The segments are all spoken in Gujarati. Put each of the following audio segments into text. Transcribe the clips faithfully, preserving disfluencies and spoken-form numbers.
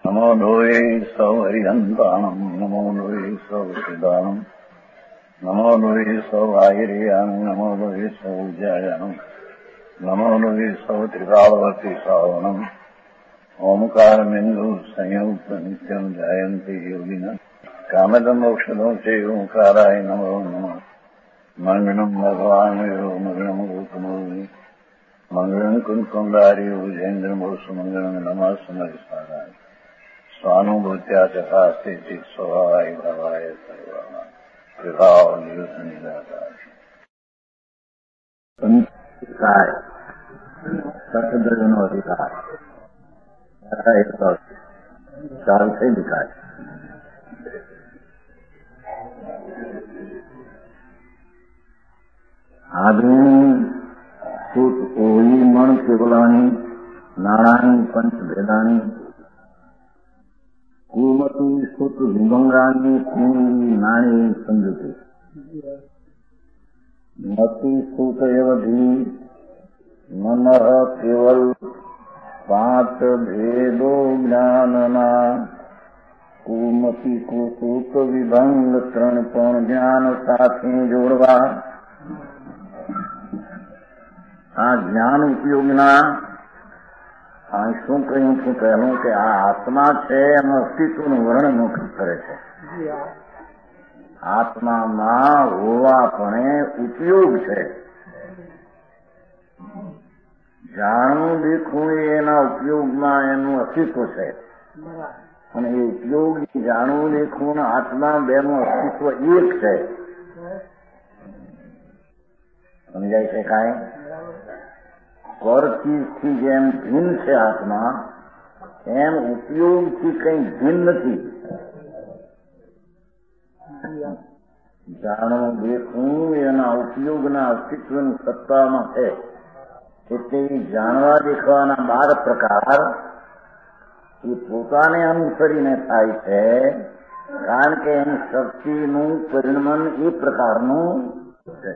નમો લોહે સૌ હરિહંતાણમ નમો લોહે સૌ સિદ્ધાણમ નમો લોહે સૌ આયર્યાણમ નમો લોહે સૌ જયાણમ નમો લોહે સૌ ત્રિકાળવતી શ્રાવણમ ઓમકાર બિંદુ સંયુક્ત નિત્યમ જાયંતી યોગિના કામદમ ઔષધો છે ઓંકારાય નમો નમઃ મંગળમ ભગવાન મંગળમ ગોકમોહિ મંગળમ કુંકુંડારી ઉજેન્દ્રમોષ મંગળમ નમઃ સમરિસારાય સ્વાનુભૂત્યા ચકાસ્તે ચિત સ્વભાવાય ભાવાય સર્વાના વિભાવ નિયુત નિરાકાર સંસ્કાર સતદ્રવ્યનો અધિકાર ચાલશે વિકાસ આધુનિક સુત ઓળી મણ કેવલાની નાણાની પંચ ભેદાની કુમતી સુત વિભંગાની પૂર્ણી નાણી સમજતી મતી સુત એવધી મનઃ કેવલ પાંચ ભેદો જ્ઞાનના કુમતી કુસુત વિભંગ ત્રણ પણ જ્ઞાન સાથે જોડવા આ જ્ઞાન ઉપયોગના આ શું કહ્યું છું પહેલું કે આ આત્મા છે એનું અસ્તિત્વનું વર્ણન કરે છે. આત્મામાં હોવાપણે ઉપયોગ છે. જાણવું દેખવું એના ઉપયોગમાં એનું અસ્તિત્વ છે અને એ ઉપયોગ જાણવું દેખવું આત્મા બેનું અસ્તિત્વ એક છે. સમજાય છે કાંઈ? પર ચીજથી જેમ ભિન્ન છે આત્મા એમ ઉપયોગથી કંઈ ભિન્ન નથી. જાણવું દેખવું એના ઉપયોગના અસ્તિત્વની સત્તામાં છે. એટલે જાણવા દેખવાના બાર પ્રકાર એ પોતાને અનુસરીને થાય છે, કારણ કે એની શક્તિનું પરિણમન એ પ્રકારનું છે.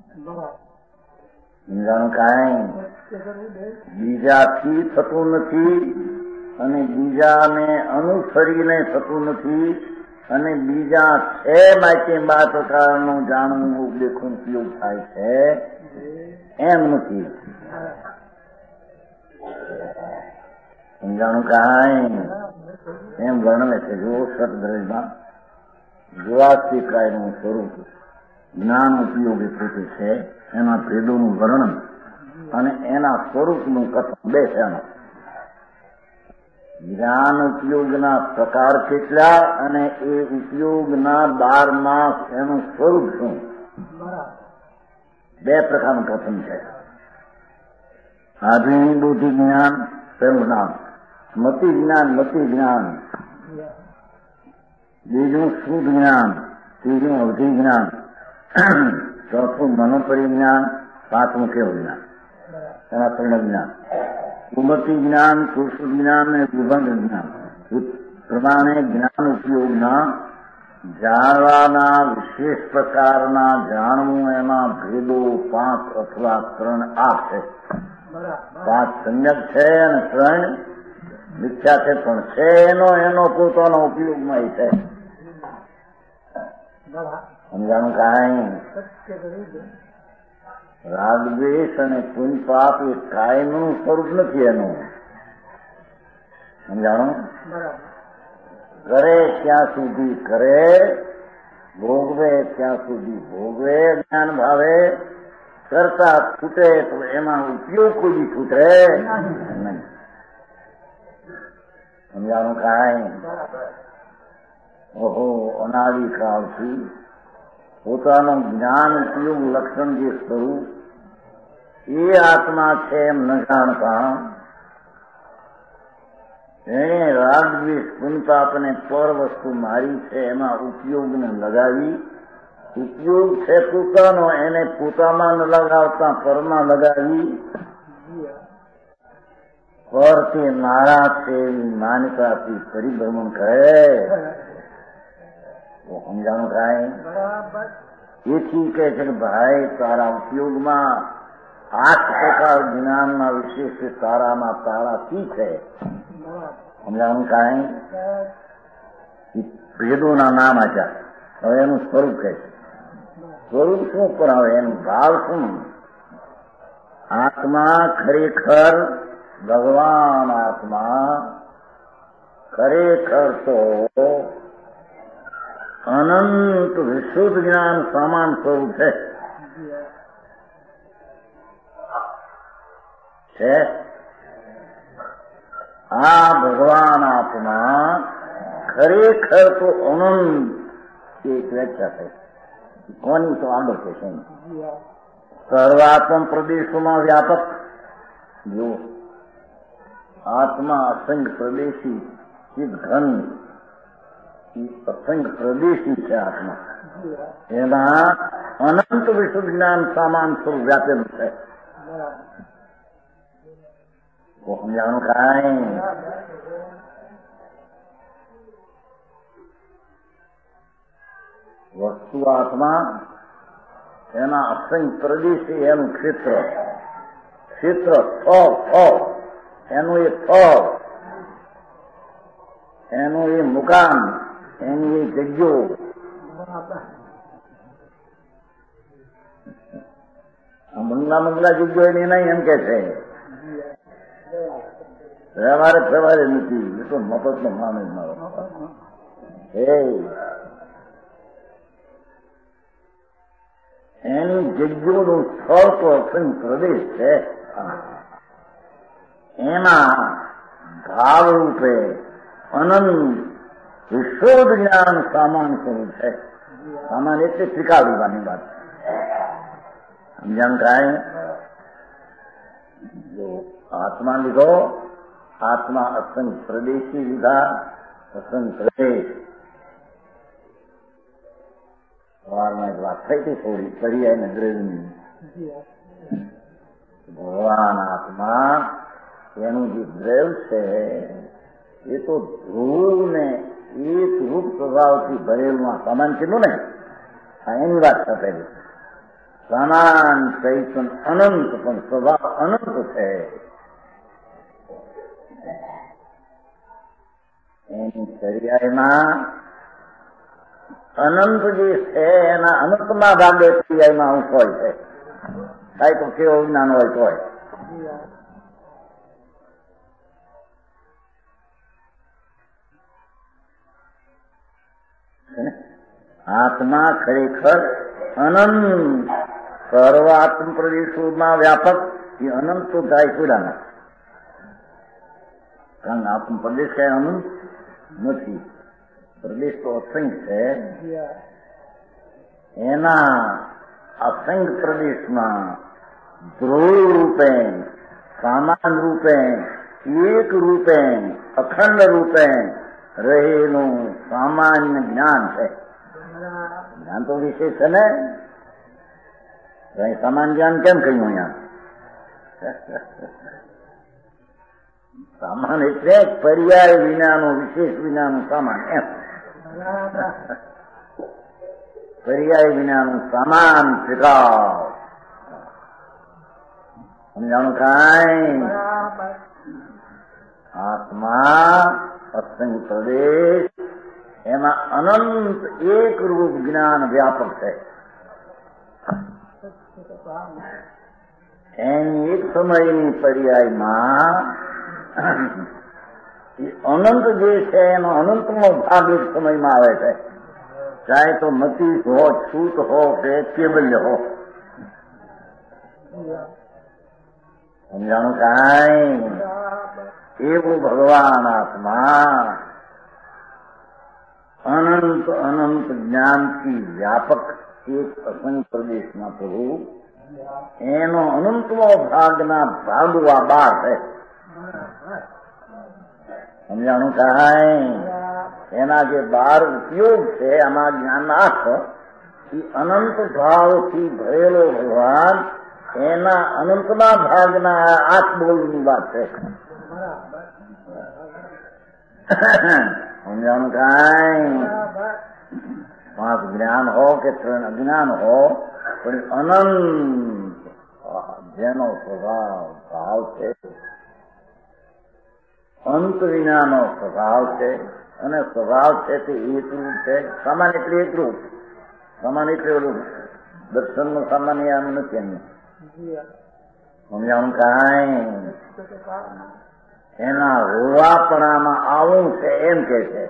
જાણ કાંઈ બીજાથી થતું નથી અને બીજાને અનુસરીને થતું નથી અને બીજા છે માટે બાર પ્રકારનું જાણવું દેખવું ઉપયોગ થાય છે એમ નથી. સમજાણું કાંઈ એમ વર્ણવે છે. જો સતદ્રવ્યમાં જોવાસ્તિકાયનું સ્વરૂપ જ્ઞાન ઉપયોગી પોતે છે, એના ભેદોનું વર્ણન અને એના સ્વરૂપનું કથન બે છે. એમાં જ્ઞાન ઉપયોગના પ્રકાર કેટલા અને એ ઉપયોગના બારમાં એનું સ્વરૂપ શું, બે પ્રકારનું કથન છે. આધુનિક બુદ્ધિ જ્ઞાન પહેલું નામ, મતિ જ્ઞાન મતિ જ્ઞાન, બીજું શુદ્ધ જ્ઞાન, ત્રીજું અવધિ જ્ઞાન, ચોથું મનોપરિજ્ઞાન, પાંચમું કેવળ જ્ઞાન, એના પરિણમ જ્ઞાન. કુમતિ જ્ઞાન, કુસુમ જ્ઞાન અને વિભંગ જ્ઞાન પ્રમાણે જ્ઞાન ઉપયોગના જાણવાના વિશેષ પ્રકારના જાણવું એના ભેદો પાંચ અથવા ત્રણ આ છે. પાંચ સમ્યક છે અને ત્રણ મિથ્યા છે, પણ છે એનો એનો પોતાનો ઉપયોગમાં છે. સમજાણું કાંઈ? રાગદ્વેષ અને પુણ્ય પાપ એ કાયમનું સ્વરૂપ નથી એનું. સમજાણું? કરે ત્યાં સુધી કરે, ભોગવે ત્યાં સુધી ભોગવે જ્ઞાન ભાવે, કરતા છૂટે તો એમાં ઉપયોગ કોઈ છૂટે નહીં. સમજાણું કાંઈ? ઓહો, અનાદિ કાળથી પોતાનું જ્ઞાન ઉપયોગ લક્ષણ જે સ્વરૂપ એ આત્મા છે એમ ન જાણતા એને રાગ દ્વેષ પુનપાપને પર વસ્તુ મારી છે એમાં ઉપયોગને લગાવી, ઉપયોગ છે પોતાનો એને પોતામાં ન લગાવતા પરમાં લગાવી પર તે મારા છે એવી માન્યતાથી પરિભ્રમણ કરે. સમજાણું કાંઈ? એથી કહે છે કે ભાઈ તારા ઉપયોગમાં આઠ પ્રકાર જ્ઞાનના વિશેષ તારામાં તારાથી છે સમજાવવાનું કારણ ભેદોના નામ આચાર. હવે એનું સ્વરૂપ કહે છે. સ્વરૂપ શું પણ હવે એનું ભાવ શું? આત્મા ખરેખર ભગવાન આત્મા ખરેખર તો અનંત વિશુદ્ધ જ્ઞાન સમાન સ્વરૂપ છે. છે આ ભગવાન આત્મા ખરેખર તો અનંત એક વ્યાખ્યા છે. કોની તો આગળ છે સર્વાત્મ પ્રદેશોમાં વ્યાપક. જો આત્મા અસંખ્ય પ્રદેશી ચિત્ત ઘન અસંખ્ય પ્રદેશી છે આત્મા. એના અનંત વિશુદ્ધ જ્ઞાન સામાન સ્વરૂપ વ્યાપેલું છે. સમજાવવાનું કાંઈ વસ્તુ આત્મા એના અસંખ્ય પ્રદેશી એનું ક્ષેત્ર ક્ષેત્ર સ્થળ સ્થળ એનું એ સ્થળ એનું એ મુકામ એની એ જગ્યો બંગલા બંગલા જગ્યો એની નહીં એમ કે છે. વ્યવહારે વ્યવહારે નથી. એ તો મફતનો માણસ મારો એની જગ્યાનું સ્થળ તો અસંખ્ય પ્રદેશ છે. એના ભાવ રૂપે અનંત વિશોધ જ્ઞાન સામાન સ્વરૂપ છે. સામાન એટલે સ્વીકારવાની વાત. સમજાણ કાંઈ જો આત્મા લીધો આત્મા અસંખ્ય પ્રદેશી લીધા અસંખ્ય પ્રદેશ. સવારમાં એક વાત થઈ હતી થોડી કરી આવીને દ્રવ્યની. ભગવાન આત્મા એનું જે દ્રવ્ય છે એ તો ધ્રુવ ને એક રૂપ સ્વભાવથી ભરેલું આ સામાન કીધું ને એની વાત થતી. સમાન ચૈતન અનંત પણ સ્વભાવ અનંત છે. એની પર્યાયમાં અનંત જે છે એના અનંતમાં ભાગે પર્યાયમાં અંશ હોય છે. કાંઈ તો કેવો જ્ઞાન હોય તો હોય. આત્મા ખરેખર અનંત સર્વ આત્મ પ્રદેશોમાં વ્યાપક. એ અનંત તો થાય પૂરાના. કારણ આત્મ પ્રદેશ કઈ અનંત નથી. પ્રદેશ તો અસંખ્ય છે. એના અસંખ્ય પ્રદેશમાં ધ્રુવ રૂપે સામાન રૂપે એક રૂપે અખંડ રૂપે રહેલું સામાન્ય જ્ઞાન છે. જ્ઞાન તો વિશેષ છે ને. સામાન્ય જ્ઞાન કેમ કહ્યું અહીંયા? સામાન એટલે પર્યાય વિનાનું વિશેષ વિનાનું સામાન એમ. પર્યાય વિનાનું સામાન સ્વીકાર. સમજાણું કાંઈ? આત્મા અસંખ્ય પ્રદેશ એમાં અનંત એક રૂપ જ્ઞાન વ્યાપક છે. એની એક સમયની પર્યાયમાં અનંત જે છે એનો અનંતનો ભાગ એક સમયમાં આવે છે. ચાહે તો મતી હો, છૂટ હો કે કેબલ્ય હો. સમજાણું કાંઈ? એવું ભગવાન આત્મા અનંત અનંત જ્ઞાનથી વ્યાપક એક અસંખ્ય પ્રદેશમાં પ્રભુ એનો અનંતમો ભાગના ભાગવા બાર છે. સમજાણું કાંઈ? એના જે બાર ઉપયોગ છે આમાં જ્ઞાનના આઠ એ અનંત ભાવથી ભરેલો ભગવાન એના અનંતના ભાગના આઠ બોલની વાત છે. સમજાણું કાંઈ? પાંચ જ્ઞાન હો કે ત્રણ અજ્ઞાન હો પણ અનંત જેનો સ્વભાવ ભાવ છે અંત વિનાનો સ્વભાવ છે અને સ્વભાવ છે તે એકરૂપ છે. સામાન્ય એટલે એકરૂપ, સામાન્ય એટલે ઓલું દર્શનનું સામાન્ય આમ નથી. એમ સમજાવું કાંઈ એના હોવાપણામાં આવું છે એમ કે છે.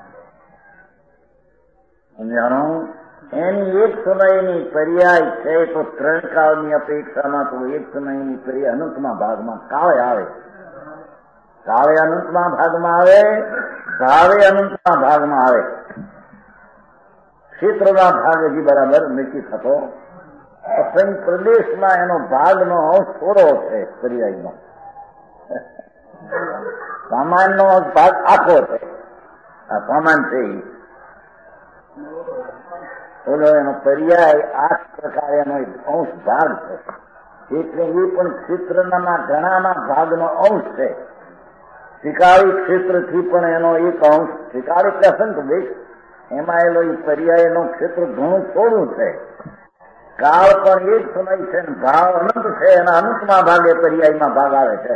સમજાણું? એની એક સમયની પર્યાય છે તો ત્રણ કાળની અપેક્ષામાં તો એક સમયની પર્યાય અનંતમાં ભાગમાં કાળે આવે, કાળે અનંતમાં ભાગમાં આવે, ભાવે અનંતમાં ભાગમાં આવે. ક્ષેત્રના ભાગ હજી બરાબર નથી થતો. અસંગ પ્રદેશમાં એનો ભાગનો અંશ થોડો છે પર્યાયનો. સામાનનો ભાગ આખો છે. આ સામાન છે બોલો એનો પર્યાય આઠ પ્રકાર એનો અંશ ભાગ છે. એટલે એ પણ ક્ષેત્રના ઘણાના ભાગનો અંશ છે. શિકારી ક્ષેત્રથી પણ એનો એક અંશ, શિકારી એટલે અસંગ પ્રદેશ, એમાં એનો એ પર્યાયનો ક્ષેત્ર ઘણું થોડું છે. કાળ પણ એક સમય છે ને ભાવ અનંત છે. એના અનંતમાં ભાગે પર્યાયમાં ભાગ આવે છે.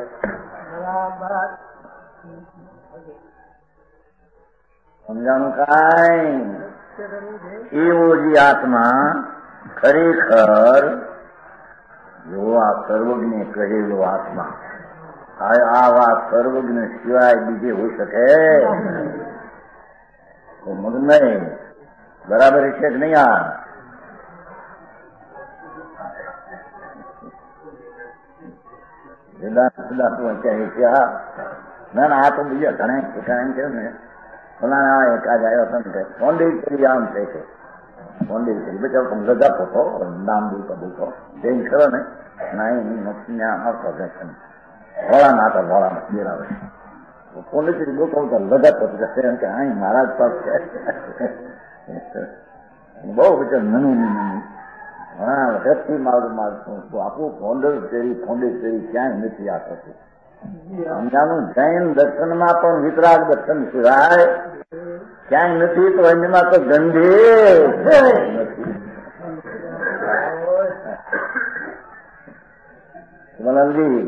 સમજાનું કાંઈ? એવો જે આત્મા ખરેખર જો આ સર્વજ્ઞ કહેલો આત્મા, આ વાત સર્વજ્ઞ સિવાય બીજે હોઈ શકે તો મગ નહીં. બરાબર છે કે નહીં? આ ના ના આ તો બીજા ઘણા એમ કે ને ફલાણા એકાદ આવ્યો હતો ને પોંડિચેરી આમ છે કે પોંડિચેરી બચાવ ગજબ હતો નામ બોલતો બોલતો જૈન ખરો ને ના આવતો ભોળા ના હતા, ભોળા બેરાવે પોંડિચેરી બોલતો બોલતો લગત હતો કે અહીં મહારાજ પાસ છે. બહુ બચાર નનું નનું હા વખતથી મારું મારું આપણું પોંડિચેરી પોંડિચેરી ક્યાંય નથી આ થતું. સમજાનું? જૈન દર્શનમાં પણ વિતરાગ દર્શન સિવાય ક્યાંય નથી. તો એમાં તો ગંધે મલનજી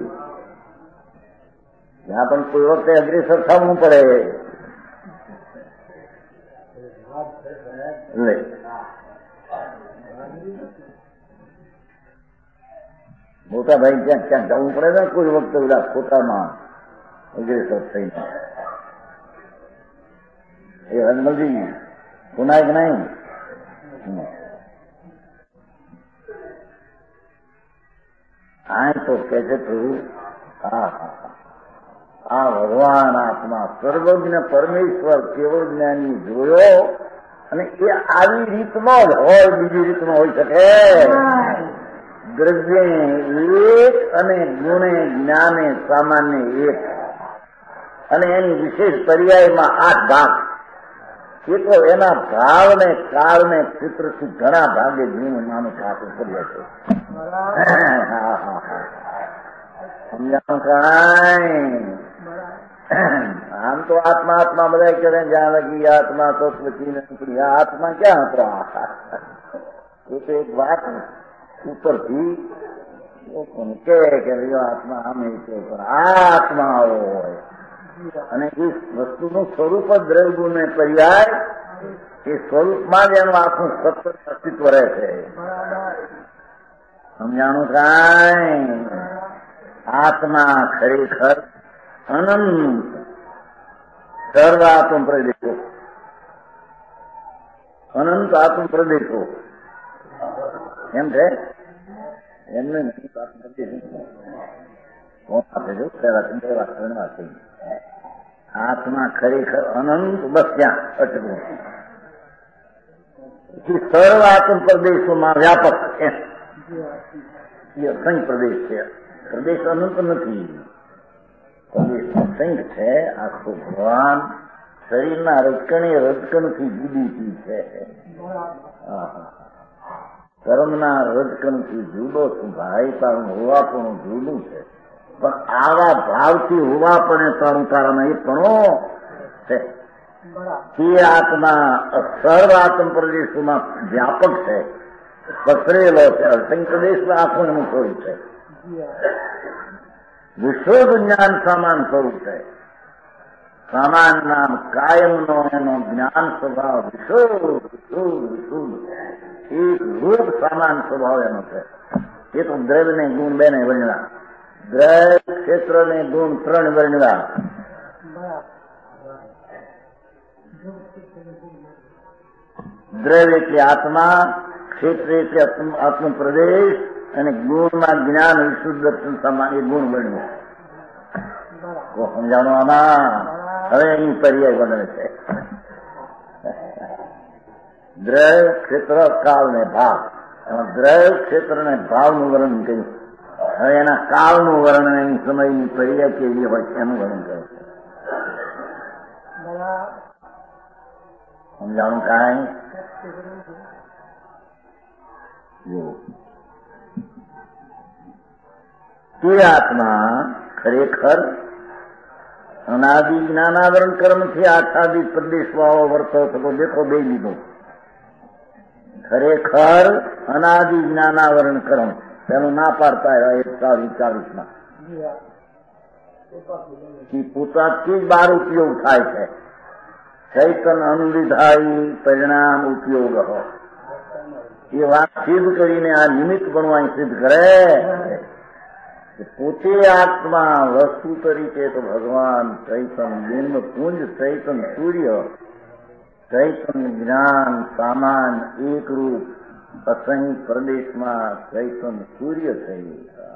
ત્યાં પણ કોઈ વખતે અગ્રેસર થવું પડે. મોટા ભાઈ ક્યાંક ક્યાંક જવું પડે ને કોઈ વખતે બધા પોતામાં અગ્રેસર થઈને. એ રંગલજી સુનાય કે નહીં? આ તો કે છે પ્રભુ હા આ ભગવાન આત્મા સર્વજ્ઞ પરમેશ્વર કેવળ જ્ઞાની જોયો અને એ આવી રીતનો જ હોય, બીજી રીતનો હોઈ શકે. દ્રવ્ય એક અને ગુણે જ્ઞાને સામાન્ય એક અને એની વિશેષ પર્યાયમાં આઠ ભાગ. એ તો એના ભાવને કાળને ક્ષેત્રથી ઘણા ભાગે જૂનું નાનું ખાતું પર્યાય છે. સમજાણું કાંઈ? આમ તો આત્મા આત્મા બધા કરે જ્યાં લગી આત્મા તો પછી નથી. આત્મા ક્યાં હતો? એ તો એક વાત ઉપરથી કે આત્મા આમ છે પણ આ આત્મા આવો હોય અને એ વસ્તુનું સ્વરૂપ જ દ્રવ્ય ને પર્યાય એ સ્વરૂપમાં જ એનું આખું સત્ય અસ્તિત્વ રહે છે. સમજાણું કાંઈ? આત્મા ખરેખર અનંત સર્વ આત્મ પ્રદેશો, અનંત આત્મ પ્રદેશો એમ છે. એમને આત્મા ખરેખર અનંત બસ ત્યાં અટકવું. સર્વ આત્મ પ્રદેશોમાં વ્યાપક છે. અસંખ્ય પ્રદેશ છે. પ્રદેશ અનંત નથી, પ્રદેશ અસંખ્ય છે. આખું ભગવાન શરીરના રજકણે રજકણથી જુદી ચીજ છે. કર્મના રજકણથી જુદો છું ભાઈ, તારું હોવાપણું જુદું છે. પણ આવા ભાવથી હોવાપણે તારું કારણ એ પણો છે. તે આત્મા સર્વ આત્મ પ્રદેશોમાં વ્યાપક છે, પસરેલો છે. અસંખ્ય પ્રદેશમાં આખું એનું સ્વરૂપ છે. વિશ્વ જ્ઞાન સમાન સ્વરૂપ છે. સામાન નામ કાયમનો એનો જ્ઞાન સ્વભાવ વિશુદ્ધ વિશુદ્ધ વિશુદ્ધ એક રૂપ સામાન સ્વભાવ એનો છે. એ તો દ્રવ્ય ને ગુણ બે ને વર્ણ્યા, દ્રવ્ય ક્ષેત્ર ને ગુણ ત્રણ વર્ણ્યા. દ્રવ્ય એટલે આત્મા, ક્ષેત્ર એટલે આત્મ પ્રદેશ અને ગુણમાં જ્ઞાન વિશુદ્ધ દર્શન સામાન એ ગુણ વર્ણ્યો. સમજાણું આમાં? હવે અહીં પર્યાય વર્ણન છે. દ્રવ્ય ક્ષેત્ર કાળ ને ભાવ. એમાં દ્રવ્ય ક્ષેત્ર ને ભાવનું વર્ણન કર્યું. હવે એના કાળનું વર્ણન એની સમયની પર્યાય કેવી હોય છે એનું વર્ણન કર્યું છે. સમજાણું કાંઈ? તે આત્મા ખરેખર અનાદિ જ્ઞાનાવરણ કર્મથી આચ્છાદિત પ્રદેશ વાળો વર્તો થતો દેખો બે લીધો. ખરેખર અનાદિ જ્ઞાનાવરણ કર્મ તેનું ના પાડતા એકતાલીસ ચાલીસમાં પોતાથી જ બાર ઉપયોગ થાય છે. ચૈતન અનુવિધાયી પરિણામ ઉપયોગ એ વાત સિદ્ધ કરીને આ નિમિત્ત બનવાની સિદ્ધ કરે. પોતે આત્મા વસ્તુ તરીકે તો ભગવાન ચૈતન બિંબ પુંજ ચૈતન સૂર્ય ચૈતન જ્ઞાન સામાન એકરૂપ અસંગ પ્રદેશમાં ચૈતન સૂર્ય થઈ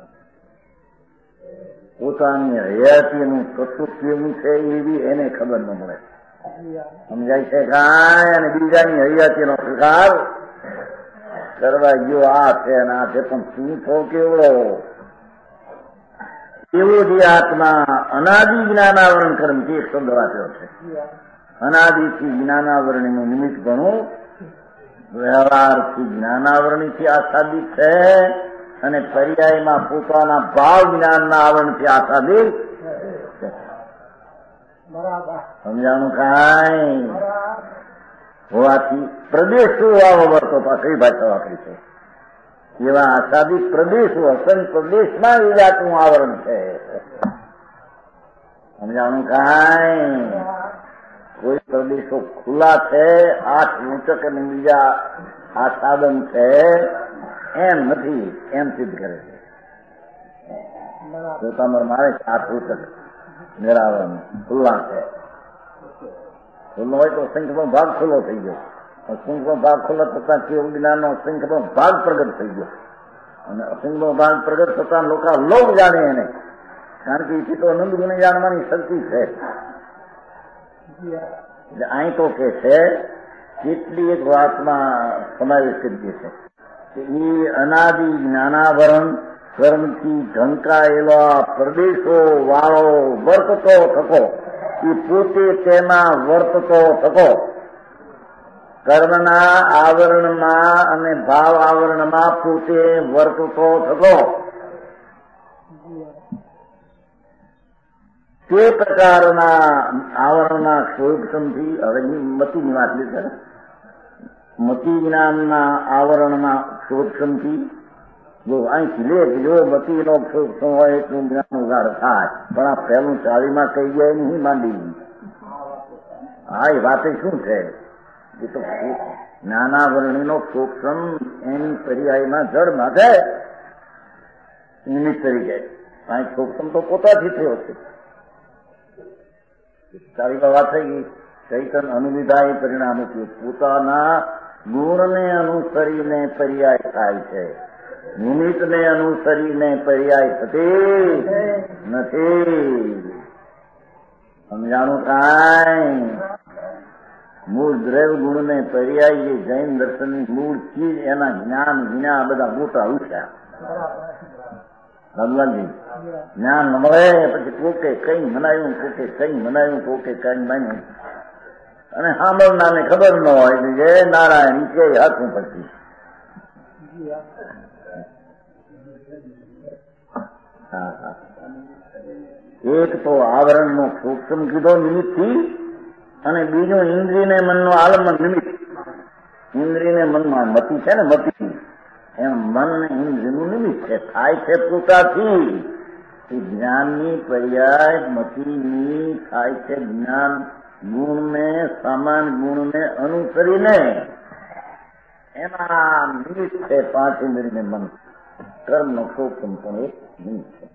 પોતાની હયાતીનું કશું કેવું છે એવી એને ખબર ન મળે. સમજાય છે કાંઈ? અને બીજાની હયાતીનો સ્વીકાર કરવા ગયો આ છે અને આ છે પણ શું થો કેવડો એવો જે આત્મા અનાદિ જ્ઞાનાવરણ કર્મથી એક શબ્દ વાંચ્યો છે. અનાદિથી જ્ઞાનાવરણીનું નિમિત્ત ઘણું વ્યવહારથી જ્ઞાનાવરણીથી આચ્છાદિત છે અને પર્યાયમાં પોતાના ભાવ જ્ઞાનના આવરણથી આચ્છાદિત છે. સમજાણું કાંઈ? હોવાથી પ્રદેશ આવો વર્તો તો કઈ ભાષા વાપરી છે એવા આચ્છાદિત પ્રદેશો અસંગ પ્રદેશમાં એ જાતનું આવરણ છે. સમજાણું કાંઈ? કોઈ પ્રદેશો ખુલ્લા છે, આઠ ઊંચક અને બીજા આ સાધન છે એમ નથી, એમ સિદ્ધ કરે છે. પોતામાં મારે છે આઠ ઊંચક નિરાવરણ ખુલ્લા છે. ખુલ્લો હોય તો અસંખ્યનો ભાગ ખુલ્લો થઈ ગયો. અસંખ્યનો ભાગ ખુલ્લો થતા કેવું જ્ઞાનનો અસંખ્યનો ભાગ પ્રગટ થઈ ગયો અને અસંખ્યનો ભાગ પ્રગટ થતા લોકો લોક જાણે એને, કારણ કે એથી તો અનંત ગુણે જાણવાની શક્તિ છે. એટલે અહીં તો કે છે કેટલી એક વાતમાં સમાવેશ કરી છે કે એ અનાદિ જ્ઞાનાવરણ કર્મથી ઢંકાયેલો પ્રદેશો વાળો વર્તતો થકો એ પોતે તેમાં વર્તતો થકો કર્મના આવરણમાં અને ભાવ આવરણમાં પોતે વર્તતો થતો તે પ્રકારના આવરણના ક્ષોભથી હવે મતીની વાત લીધે મતી જ્ઞાનના આવરણના ક્ષોભથી જો અહીંથી લે કે જો મતીનો ક્ષોભ હોય એટલું જ્ઞાન ઉગાડ થાય, પણ આ પહેલું ચાવીમાં કહી જાય નહીં માંડી. હા, એ વાતે શું છે એ તો જ્ઞાનાવરણીનો ક્ષોભ એની પર્યાયમાં જળ માથે નિમિત્ત તરીકે અહીં ક્ષોભ તો પોતાથી થયો છે. ચાવીમાં વાત થઈ ગઈ. ચૈતન અનુવિધાય પરિણામ પોતાના ગુણને અનુસરીને પર્યાય થાય છે, નિમિત્તને અનુસરીને પર્યાય થતી નથી. સમજાણું કાંઈ? મૂળ દ્રવ્ય ગુણને પર્યાય એ જૈન દર્શનની મૂળ ચીજ એના જ્ઞાન વિના બધા મોટા ઉઠ્યા. ભગવાનજી જ્ઞાન મળે પછી કોકે કઈ મનાયું, કોકે કઈ મનાયું, કોકે કઈ માન્યું અને સાંભળનારને ખબર ન હોય કે જય નારાયણ કે હાથું પછી એક તો આવરણનો સૂક્ષ્મ કીધો નિમિત્તથી અને બીજું ઇન્દ્રિયને મનનો આલંબન નિમિત્ત. ઇન્દ્રિયને મનમાં મતિ છે ને, મતિ એમ મન ને ઇન્દ્રિયનું નિમિત્ત છે, થાય છે પોતાથી એ જ્ઞાનની પર્યાય મતીની થાય છે જ્ઞાન ગુણને સમાન ગુણને અનુસરીને એમાં નિમિત્ત છે પાંચ ઇન્દ્રિયને મન કર્મ શોકમ પણ એક નિમિત્ત છે.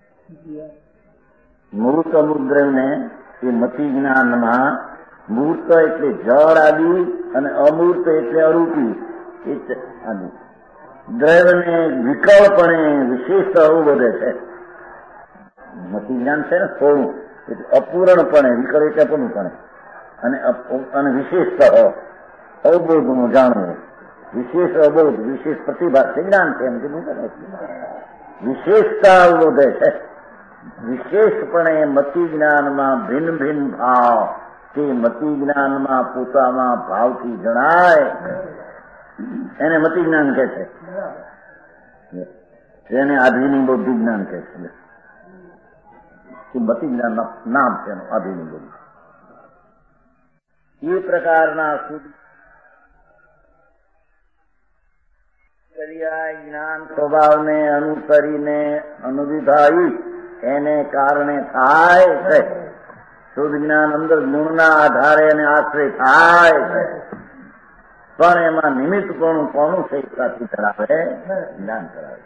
મૂર્ત અમુદ્રવ્યને એ મતી જ્ઞાનમાં મૂર્ત એટલે જળ આદિ અને અમૂર્ત એટલે અરૂપી આદિ દ્રવ્યને વિકળપણે વિશેષ અવબોધે છે. મતી જ્ઞાન છે ને થોડું એટલે અપૂર્ણપણે વિકળ એટલે અપૂર્ણપણે અને અને વિશેષ અવબોધનું જાણવું વિશેષ અવબોધ વિશેષ પ્રતિભા છે જ્ઞાન છે એમ કીધું કરે વિશેષતા અવબોધે છે. વિશેષપણે મતિ જ્ઞાનમાં ભિન્ન ભિન્ન ભાવ તે મતિ જ્ઞાનમાં પોતામાં ભાવથી જણાય એને મતિ જ્ઞાન કહે છે. તેને આધિની બૌદ્ધિ જ્ઞાન કહે છે. મતિ જ્ઞાન નામ છે એનું આધિની બૌદ્ધિ. એ પ્રકારના શુદ્ધ જ્ઞાન સ્વભાવને અનુસરીને અનુવિધાયી એને કારણે થાય છે. શુદ્ધ જ્ઞાન અંદર ગુણના આધારે અને આશ્રય થાય છે પણ એમાં નિમિત્ત કોનું કોનું સહિતાથી ધરાવે જ્ઞાન કરાવે.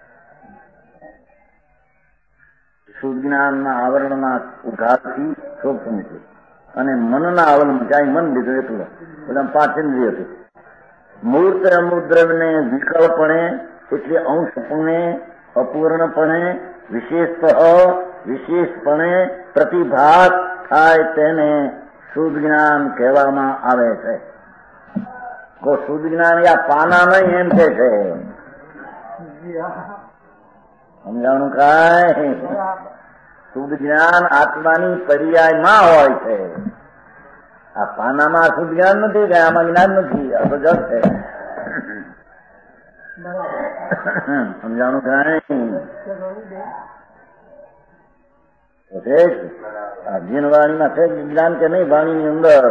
શુદ્ધ જ્ઞાનના આવરણના ઉઘાડથી શોભ છે અને મનના આવરણ જાય મન લીધું એટલું બધા પાંચ ઇન્દ્રિય હતું. મૂર્ત અમુદ્રવ્યને વિકળપણે એટલે અંશપણે અપૂર્ણપણે વિશેષ વિશેષપણે પ્રતિભાત થાય તેને શુદ્ધ જ્ઞાન કહેવામાં આવે છે. તો શુદ્ધ જ્ઞાન યા પાના નહીં એમ કે છે. સમજાણું કાંઈ? શુદ્ધ જ્ઞાન આત્માની પર્યાયમાં હોય છે. આ પાનામાં શુદ્ધ જ્ઞાન નથી કે આમાં જ્ઞાન નથી. આ તો જગ છે. સમજાણું કાંઈ? જીન વાણીમાં છે જ્ઞાન કે નહીં? વાણીની અંદર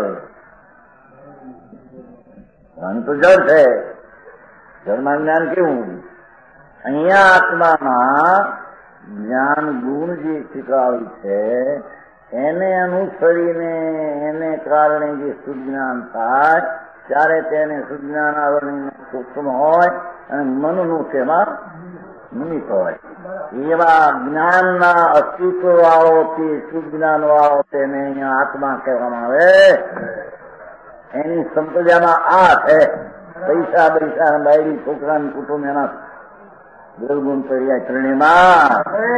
વાણી તો જળ છે. જળમાં જ્ઞાન કેવું? અહીંયા આત્મામાં જ્ઞાન ગુણ જે શીખવાયું છે એને અનુસરીને એને કારણે જે શુદ્ધ જ્ઞાન થાય ત્યારે તેને શુદ્ધ જ્ઞાન આવરણ સૂક્ષ્મ હોય અને મનનું તેમાં નિમિત્ત હોય. એવા જ્ઞાનના અસ્તિત્વ વાળો તે શુદ્ધ જ્ઞાન વાળો તેને અહીંયા આત્મા કહેવામાં આવે. એની સંપદામાં આ છે. પૈસા પૈસા બાયડી છોકરા કુટુંબ એના દુર્ગુણ પર્યાય ત્રણેયમાં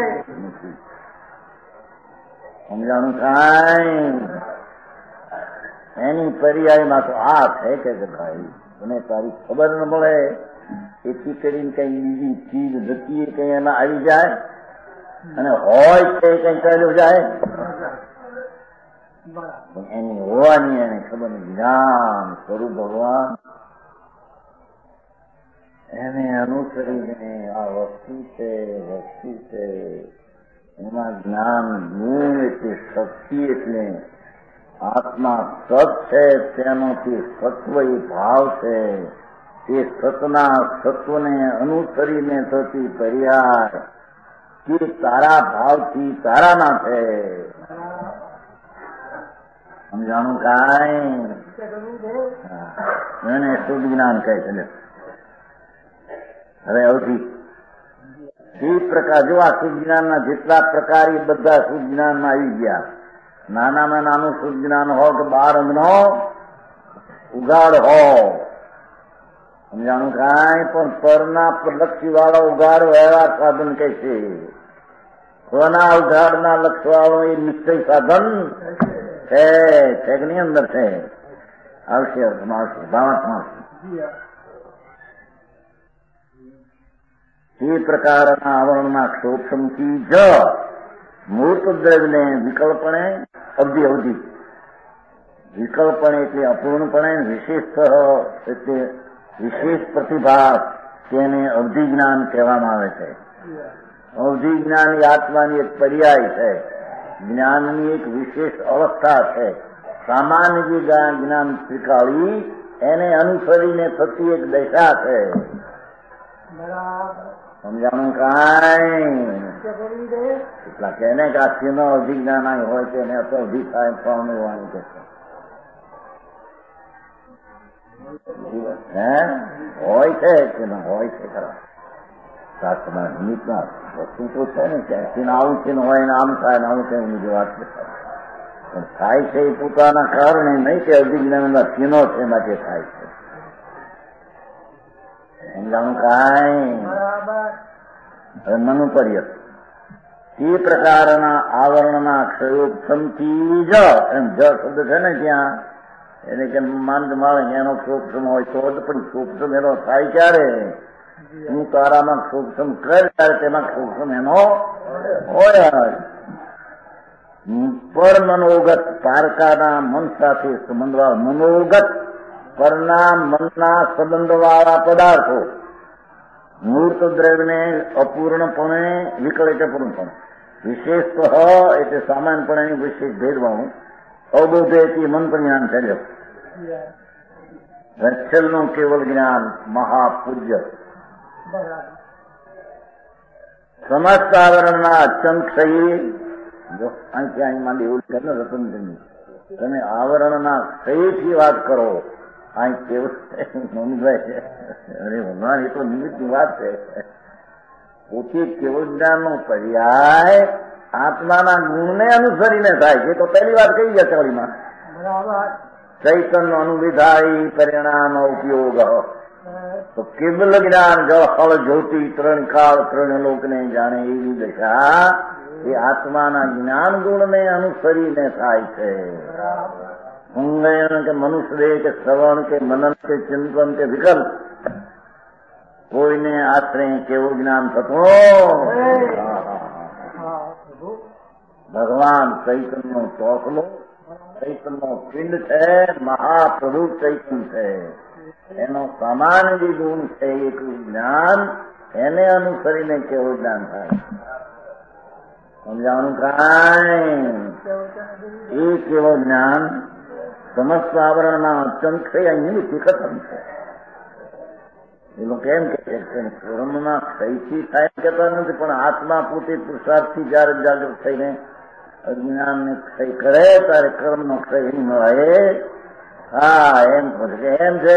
સમજાણું થાય? એની પર્યાયમાં તો આ છે કે ભાઈ તને તારી ખબર ન મળે એથી કરીને કઈ બીજી ચીજ જતી કઈ એમાં આવી જાય અને હોય છે કઈ ચાલ્યું જાય એની હોવાની એને ખબર જ્ઞાન સ્વરૂપ ભગવાન એને અનુસરીને આ વસ્તુ છે વસ્તુ છે એમાં જ્ઞાન ગુણ એટલે શક્તિ એટલે આત્મા સત છે તેનો તે સત્વ એ ભાવ છે. તે સતના સત્વને અનુસરીને થતી પર્યાય તે તારા ભાવથી તારામાં છે. સમજાણું કાંઈ? એને શુદ્ધ જ્ઞાન કહે છે. હવે અવધિ એ પ્રકાર જો આ શુદ્ધ જ્ઞાનના જેટલા પ્રકાર એ બધા શુદ્ધ જ્ઞાનમાં આવી ગયા. નાનામાં નાનું શુદ્ધ જ્ઞાન હો કે બાર અંગનો ઉગાડ હો. સમજાણું કાંઈ? પણ પરના લક્ષી વાળો ઉગાડ વ્યવહાર સાધન કહે છે. સ્વના ઉઘાડના લક્ષ વાળો એ નિશ્ચય સાધન છે. ની અંદર છે. આવશે અર્થમાં આવશે ભાવાત્મા તે પ્રકારના આવરણના ક્ષોક્ષમથી જ મૂર્ત દ્રવ્યને વિકલ્પણે અવધિ અવધિ વિકલ્પણે એટલે અપૂર્ણપણે વિશેષ એટલે વિશેષ પ્રતિભા તેને અવધિ જ્ઞાન કહેવામાં આવે છે. અવધિ જ્ઞાન એ આત્માની એક પર્યાય છે. જ્ઞાનની એક વિશેષ અવસ્થા છે. સામાન્ય જે જ્ઞાન સ્વીકારી એને અનુસરીને થતી એક દશા છે. સમજાણું કાંઈ? એટલા કે એને કે આ સીનો અભિજ્ઞાન હોય છે એને અત્યારે ભી થાય પાવનું હોવાનું કે હે હોય છે કે ના હોય છે ખરા શાસ્ત્રના નિમિત્તમાં વસ્તુ તો છે ને કે સીન આવું સીન હોય ને આમ થાય ને આવું થાય એની વાત છે પણ થાય છે એ પોતાના કારણે નહીં કે અભિજ્ઞાનના સીનો છે માટે થાય છે સમજાણું કાંઈ હવે મનુપર્યત એ પ્રકારના આવરણના ક્ષયોક્ષમથી જ એમ જ શબ્દ છે ને ત્યાં એને કે માંડ માળે એનો ક્ષોક્ષમ હોય તો જ પણ ક્ષોક્ષમ એનો થાય ક્યારે હું તારામાં ક્ષોક્ષમ કરે ત્યારે તેમાં ક્ષોક્ષમ એનો હોય પર મનોગત પારકાના મન સાથે સંબંધવાળા મનોગત પરના મનના સંબંધવાળા પદાર્થો મૂર્ત દ્રવ્યને અપૂર્ણપણે વિકળ એટલે પૂર્ણપણે વિશેષ એટલે સામાન્યપણે વિશેષ ભેદવાનું અબોધેથી મન પરિણામ ચાલ્યો છેલ્લું કેવલ જ્ઞાન મહાપૂજ્ય સમસ્ત આવરણના અત્યંત ક્ષયી જો અહીંથી અહીં માંડી એવું કહે ને રતનચંદ તમે આવરણના ક્ષયથી વાત કરો અહીં કેવું નોંધાય છે અરે ભગવાન એ તો નિમિત્તની વાત છે પોતે કેવળ જ્ઞાનનો પર્યાય આત્માના ગુણને અનુસરીને થાય છે તો પહેલી વાત કઈ ગયા ચકડીમાં ચૈતન્ય અનુવિધાય પરિણામ ઉપયોગ તો કેવલ જ્ઞાન જળ ફળ જ્યોતિ ત્રણ કાળ ત્રણ લોકને જાણે એવી દશા એ આત્માના જ્ઞાન ગુણને અનુસરીને થાય છે ઊંઘયન કે મનુષ્ય કે શ્રવણ કે મનન કે ચિંતન કે વિકલ્પ કોઈને આશરે કેવું જ્ઞાન થતું ભગવાન ચૈતન્ય ચોકલો ચૈતન્ય પિંડ છે મહાપ્રભુ ચૈતન્ય છે એનો સામાન્ય જે ગુણ છે એક જ્ઞાન એને અનુસરીને કેવું જ્ઞાન થાય સમજાવવાનું કાંઈ એ કેવું જ્ઞાન સમસ્ત આવરણના અત્યંત છે અહીં ખતમ છે એ લોકો એમ કે કર્મના ક્ષયથી થાય કહેતા નથી પણ આત્મા પોતે પુરુષાર્થથી જયારે જાગૃત થઈને અજ્ઞાનને ક્ષય કરે ત્યારે કર્મનો ક્ષય નહીં મળે હા એમ એમ છે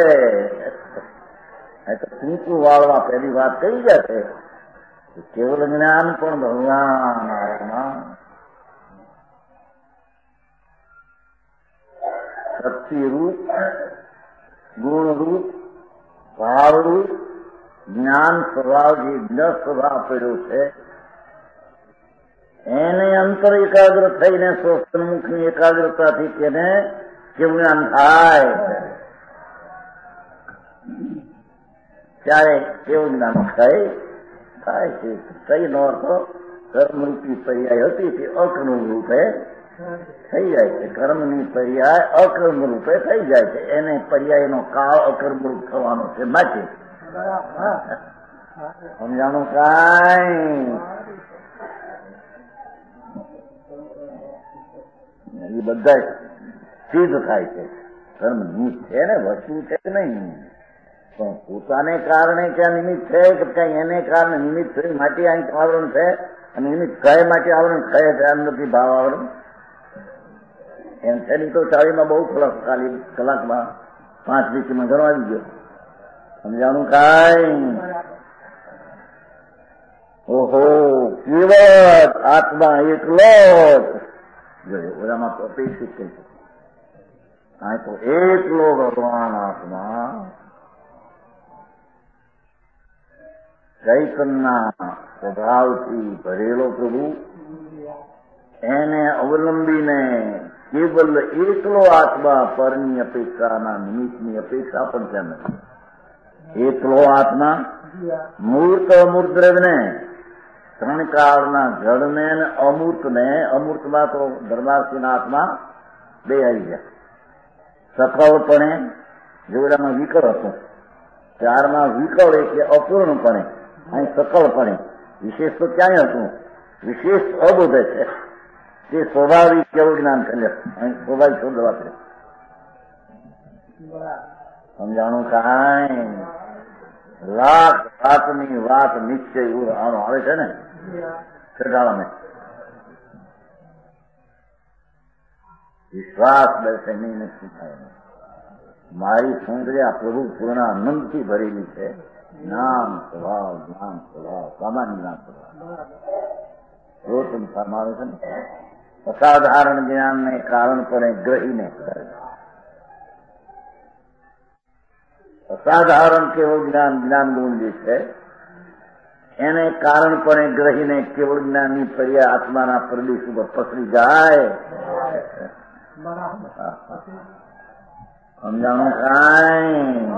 તો ટૂંકું વાળવા પહેલી વાત કહી ગયા છે કેવલ જ્ઞાન પણ ભગવાન આત્મા શક્તિરૂપ ગુણરૂપ ભાવરૂપ જ્ઞાન સ્વભાવ જે જ્ઞ સ્વભાવ પડ્યો છે એને અંતર એકાગ્ર થઈને સ્વસ્તમુખની એકાગ્રતાથી તેને કેવું જ્ઞાન થાય ત્યારે કેવું જ્ઞાન થાય થાય છે સહી નો અર્થ કર્મરૂપી પર્યાય હતી તે અકર્મ રૂપે થઈ જાય છે કર્મની પર્યાય અકર્મ રૂપે થઈ જાય છે એને પર્યાયનો કાળ અકર્મ રૂપ થવાનો છે બાકી સમજાણું કાંઈ એ બધા સિદ્ધ થાય છે કર્મ નિમિત્ત છે ને વસ્તુ છે કે નહીં પણ પોતાને કારણે ક્યાં નિમિત્ત છે કે ક્યાં એને કારણે નિમિત્ત થયું માટે અહીં આવરણ છે અને નિમિત્ત કહે માટે આવરણ કહે છે એમ નથી ભાવ આવરણ એમ છે નહીં તો ચાવીમાં બહુ થોડા ખાલી કલાકમાં પાંચ વીકમાં ઘણો આવી ગયો સમજાણું કાંઈ ઓહો કેવળ આત્મા એકલો જોયું ઓલામાં તો અપેક્ષિત થઈ છે આ તો એકલો ભગવાન આત્મા ચૈતનના સ્વભાવથી ભરેલો પ્રભુ એને અવલંબીને કેવલ એકલો આત્મા પરની અપેક્ષાના નિમિત્તની અપેક્ષા પણ છે નથી એકલો આત્મા મૂર્ત અમૂર્ત દ્રવ્યને ત્રણ કાળના જળને અમૂર્તને અમૂર્તમાં તો ધર્માર્થીના આત્મા બે આવી ગયા સફળપણે જોડામાં વિકળ હતો ચારમાં વિકળ એટલે અપૂર્ણપણે અહીં સકળપણે વિશેષ તો ક્યાંય હતું વિશેષ અબોધ છે તે સ્વાભાવિક કેવું જ્ઞાન કરે અહીં સ્વાભાવિક શબ્દ વાપરે સમજાણું કાંઈ લાખ વાતની વાત નિશ્ચય આનો આવે છે ને ચઢાવા મેં વિશ્વાસ બેસે નહીં ને શું થાય નહીં. મારી સુંદર્યા પ્રભુ પૂર્ણ આનંદથી ભરેલી છે. જ્ઞાન સ્વભાવ જ્ઞાન સ્વભાવ સામાન્ય જ્ઞાન સ્વભાવ રોટન આવે છે ને. અસાધારણ જ્ઞાનને કારણ પડે ગ્રહીને અસાધારણ કેવળ જ્ઞાન જ્ઞાન ગુણ જે છે એને કારણપણે ગ્રહીને કેવળ જ્ઞાનની પર્યા આત્માના પ્રદેશ ઉપર પસરી જાય. સમજાણું કાંઈ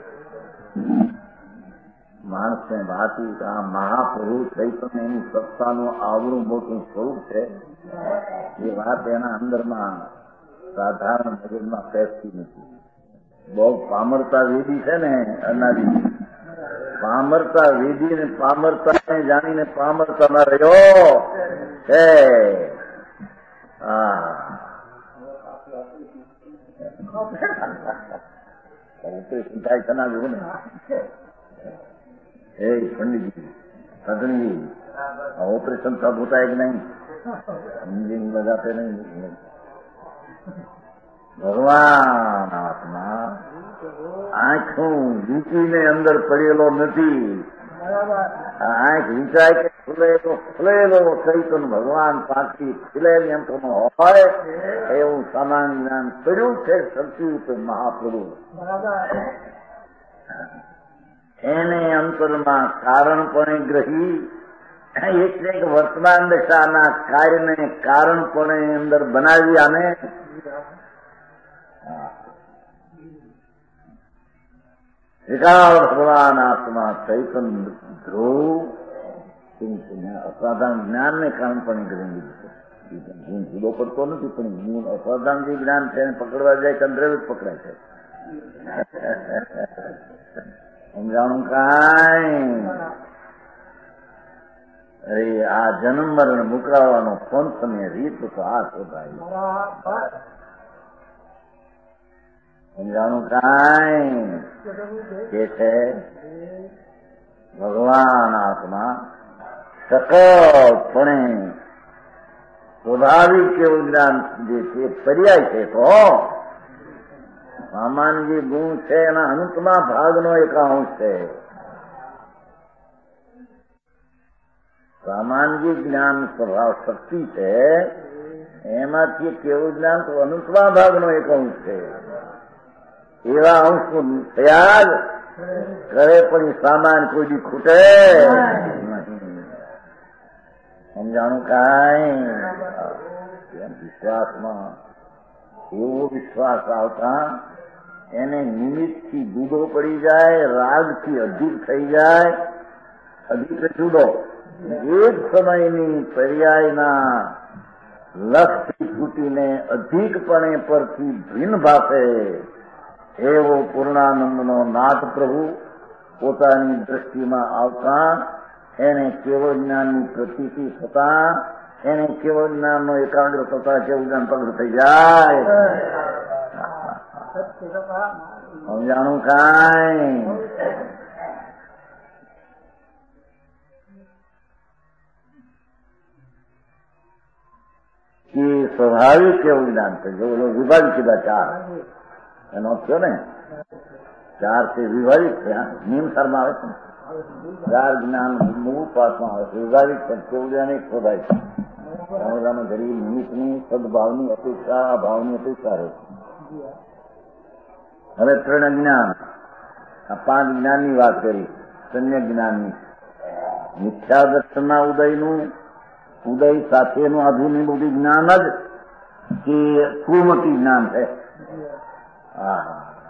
માણસને વાતું આ મહાપુરુષ ચૈતન્ય એની સત્તાનું આવડું મોટું સ્વરૂપ છે એ વાત એના અંદરમાં સાધારણ મગજમાં બેસતી નથી. બહુ પામરતા વેદી છે ને અનાદી પામરતા વેદી ને પામરતા જાણીને પામરતામાં રહ્યો છે. હા ઓપરેશન થાય કના જોવું ને એ પંડિતજી સદનજી ઓપરેશન सब होता है कि नहीं इंजन लगाते नहीं. ભગવાન આત્મા આંખું વીંચીને અંદર પડેલો નથી. આંખ વિચાય કે ખુલેલો ખુલેલો ચૈતન ભગવાન પાછી ખુલેલી અંતરમાં હોય એવું સામાન્ય જ્ઞાન પડ્યું છે શક્તિ ઉપર મહાપ્રભુ. એને અંતરમાં કારણપણે ગ્રહી એટલે કે વર્તમાન દશાના કાર્યને કારણપણે અંદર બનાવી આને એકાદ ભગવાન આત્મા ચૈતન ધ્રુવ અસાધારણ જ્ઞાનને કારણપણે ગ્રહી ગુણ જુદો પડતો નથી પણ ગુણ અસાધારણ જે જ્ઞાન છે એને પકડવા જાય કે અંદરે જ પકડાય છે. સમજાણું કાંઈ અરે આ જન્મ મરણ મુકરાવાનો પંથ ને રીત તો આ શોધાય. સમજાણું કાંઈ કે છે ભગવાન આત્મા સકળપણે સ્વાભાવિક કેવું જ્ઞાન જે છે પર્યાય છે તો સામાન્ય જે ગુણ છે એના અંતમાં ભાગનો એક અંશ છે. સામાન્ય જ્ઞાન સ્વભાવ શક્તિ છે એમાંથી કેવું જ્ઞાન તો અનંતમાં ભાગનો એક અંશ છે. એવા અંશ થયા જ કરે પણ સામાન કોઈ દી ખૂટે. સમજાણું કાંઈ વિશ્વાસમાં એવો વિશ્વાસ આવતા એને નિમિત્તથી જુદો પડી જાય, રાગથી અધિક થઈ જાય. અધિક જુદો એક સમયની પર્યાયના લક્ષથી છૂટીને અધિકપણે પરથી ભિન્ન ભાષે એવો પૂર્ણાનંદનો નાથ પ્રભુ પોતાની દ્રષ્ટિમાં આવતા એને કેવળ જ્ઞાનની પ્રતીતિ થતા એને કેવળ જ્ઞાનનો એકાગ્ર થતા કેવળ જ્ઞાન પ્રગટ થઈ જાય. સમજાણું કાંઈ કે સ્વાભાવિક કેવું જ્ઞાન છે. જો વિભાજિત કીધા ચાર એનો થયો ને ચાર તે વિભાજિત થયા નિયમ સારમાં આવે છે ને ચાર જ્ઞાન મૂળ પાસમાં આવે છે. વિભાજિત પણ કેવું જ્ઞાન એક શોધાય છે. સમજાનું ગરીબ નિમિત્તની સદભાવની અપેક્ષા અભાવની અપેક્ષા રહે છે. હવે ત્રણ જ્ઞાન આ પાંચ જ્ઞાનની વાત કરી. સમ્યક જ્ઞાનની મિથ્યા દર્શનના ઉદયનું ઉદય સાથેનું આધુનિક બધું જ્ઞાન જ કે કુમતી જ્ઞાન છે. હા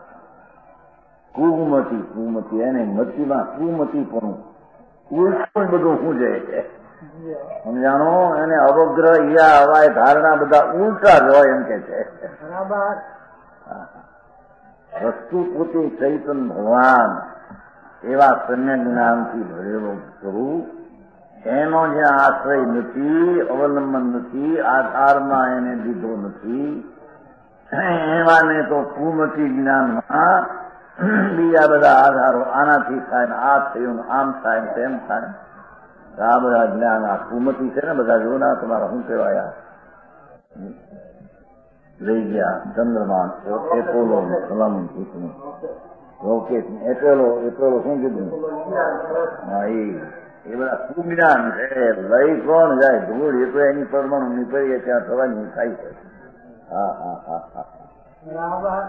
કુમતી કુમતી એને મતીમાં કુમતી પણ ઉલટું બધું શું જાય છે. સમજાણો એને અવગ્રહ યા હવાય ધારણા બધા ઉલટા જ હોય એમ કે છે. વસ્તુ પોતે ચૈતન ભગવાન એવા સમ્ય જ્ઞાનથી ભરેલો સ્વરૂપ એનો જે આશ્રય નથી, અવલંબન નથી, આધારમાં એને દીધો નથી એવાને તો કુમતી જ્ઞાનમાં બીજા બધા આધારો આનાથી થાય ને આ થયું આમ થાય તેમ થાય આ બધા જ્ઞાન આ કુમતી છે ને બધા જો ના તમારા શું કહેવાયા લઈ ગયા ચંદ્રમા એપોલો સલામ પૂછનું રોકેટ એપોલો એપોલો શું કીધું હા એ એ બધા કુજ્ઞાન છે. લઈ કોણ જાય ધૂળ એ તો એની પરમાણુ નીકળીએ ત્યાં થવાની થાય છે. હા હા હા હા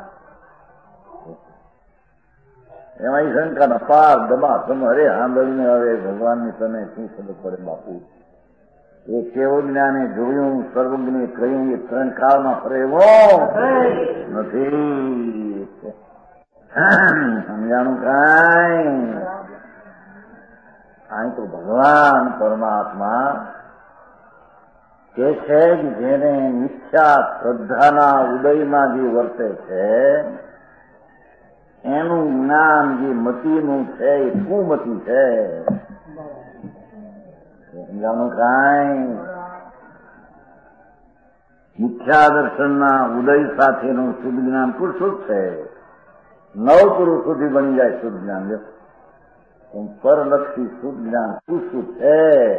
એમાં શંકા પાર દબા તમે અરે સાંભળીને હવે ભગવાનની તને શું ખબર પડે બાપુ. એ કેવો જ્ઞાને જોયું સર્વજ્ઞે કહ્યું એ ત્રણ કાળમાં ફરે એવો નથી. સમજાણું કાંઈ અહીં તો ભગવાન પરમાત્મા કે છે કે જેને મિથ્યા શ્રદ્ધાના ઉદયમાં જે વર્તે છે એનું જ્ઞાન જે મતીનું છે એ કુમતી છે. સમજાણું કાંઈ મિથ્યા દર્શનના ઉદય સાથેનું શુદ્ધ જ્ઞાન પુરુષુત છે. નવ પુરુષ સુધી બની જાય શુદ્ધ જ્ઞાન. પરલક્ષી શુદ્ધ જ્ઞાન પુરુષુત છે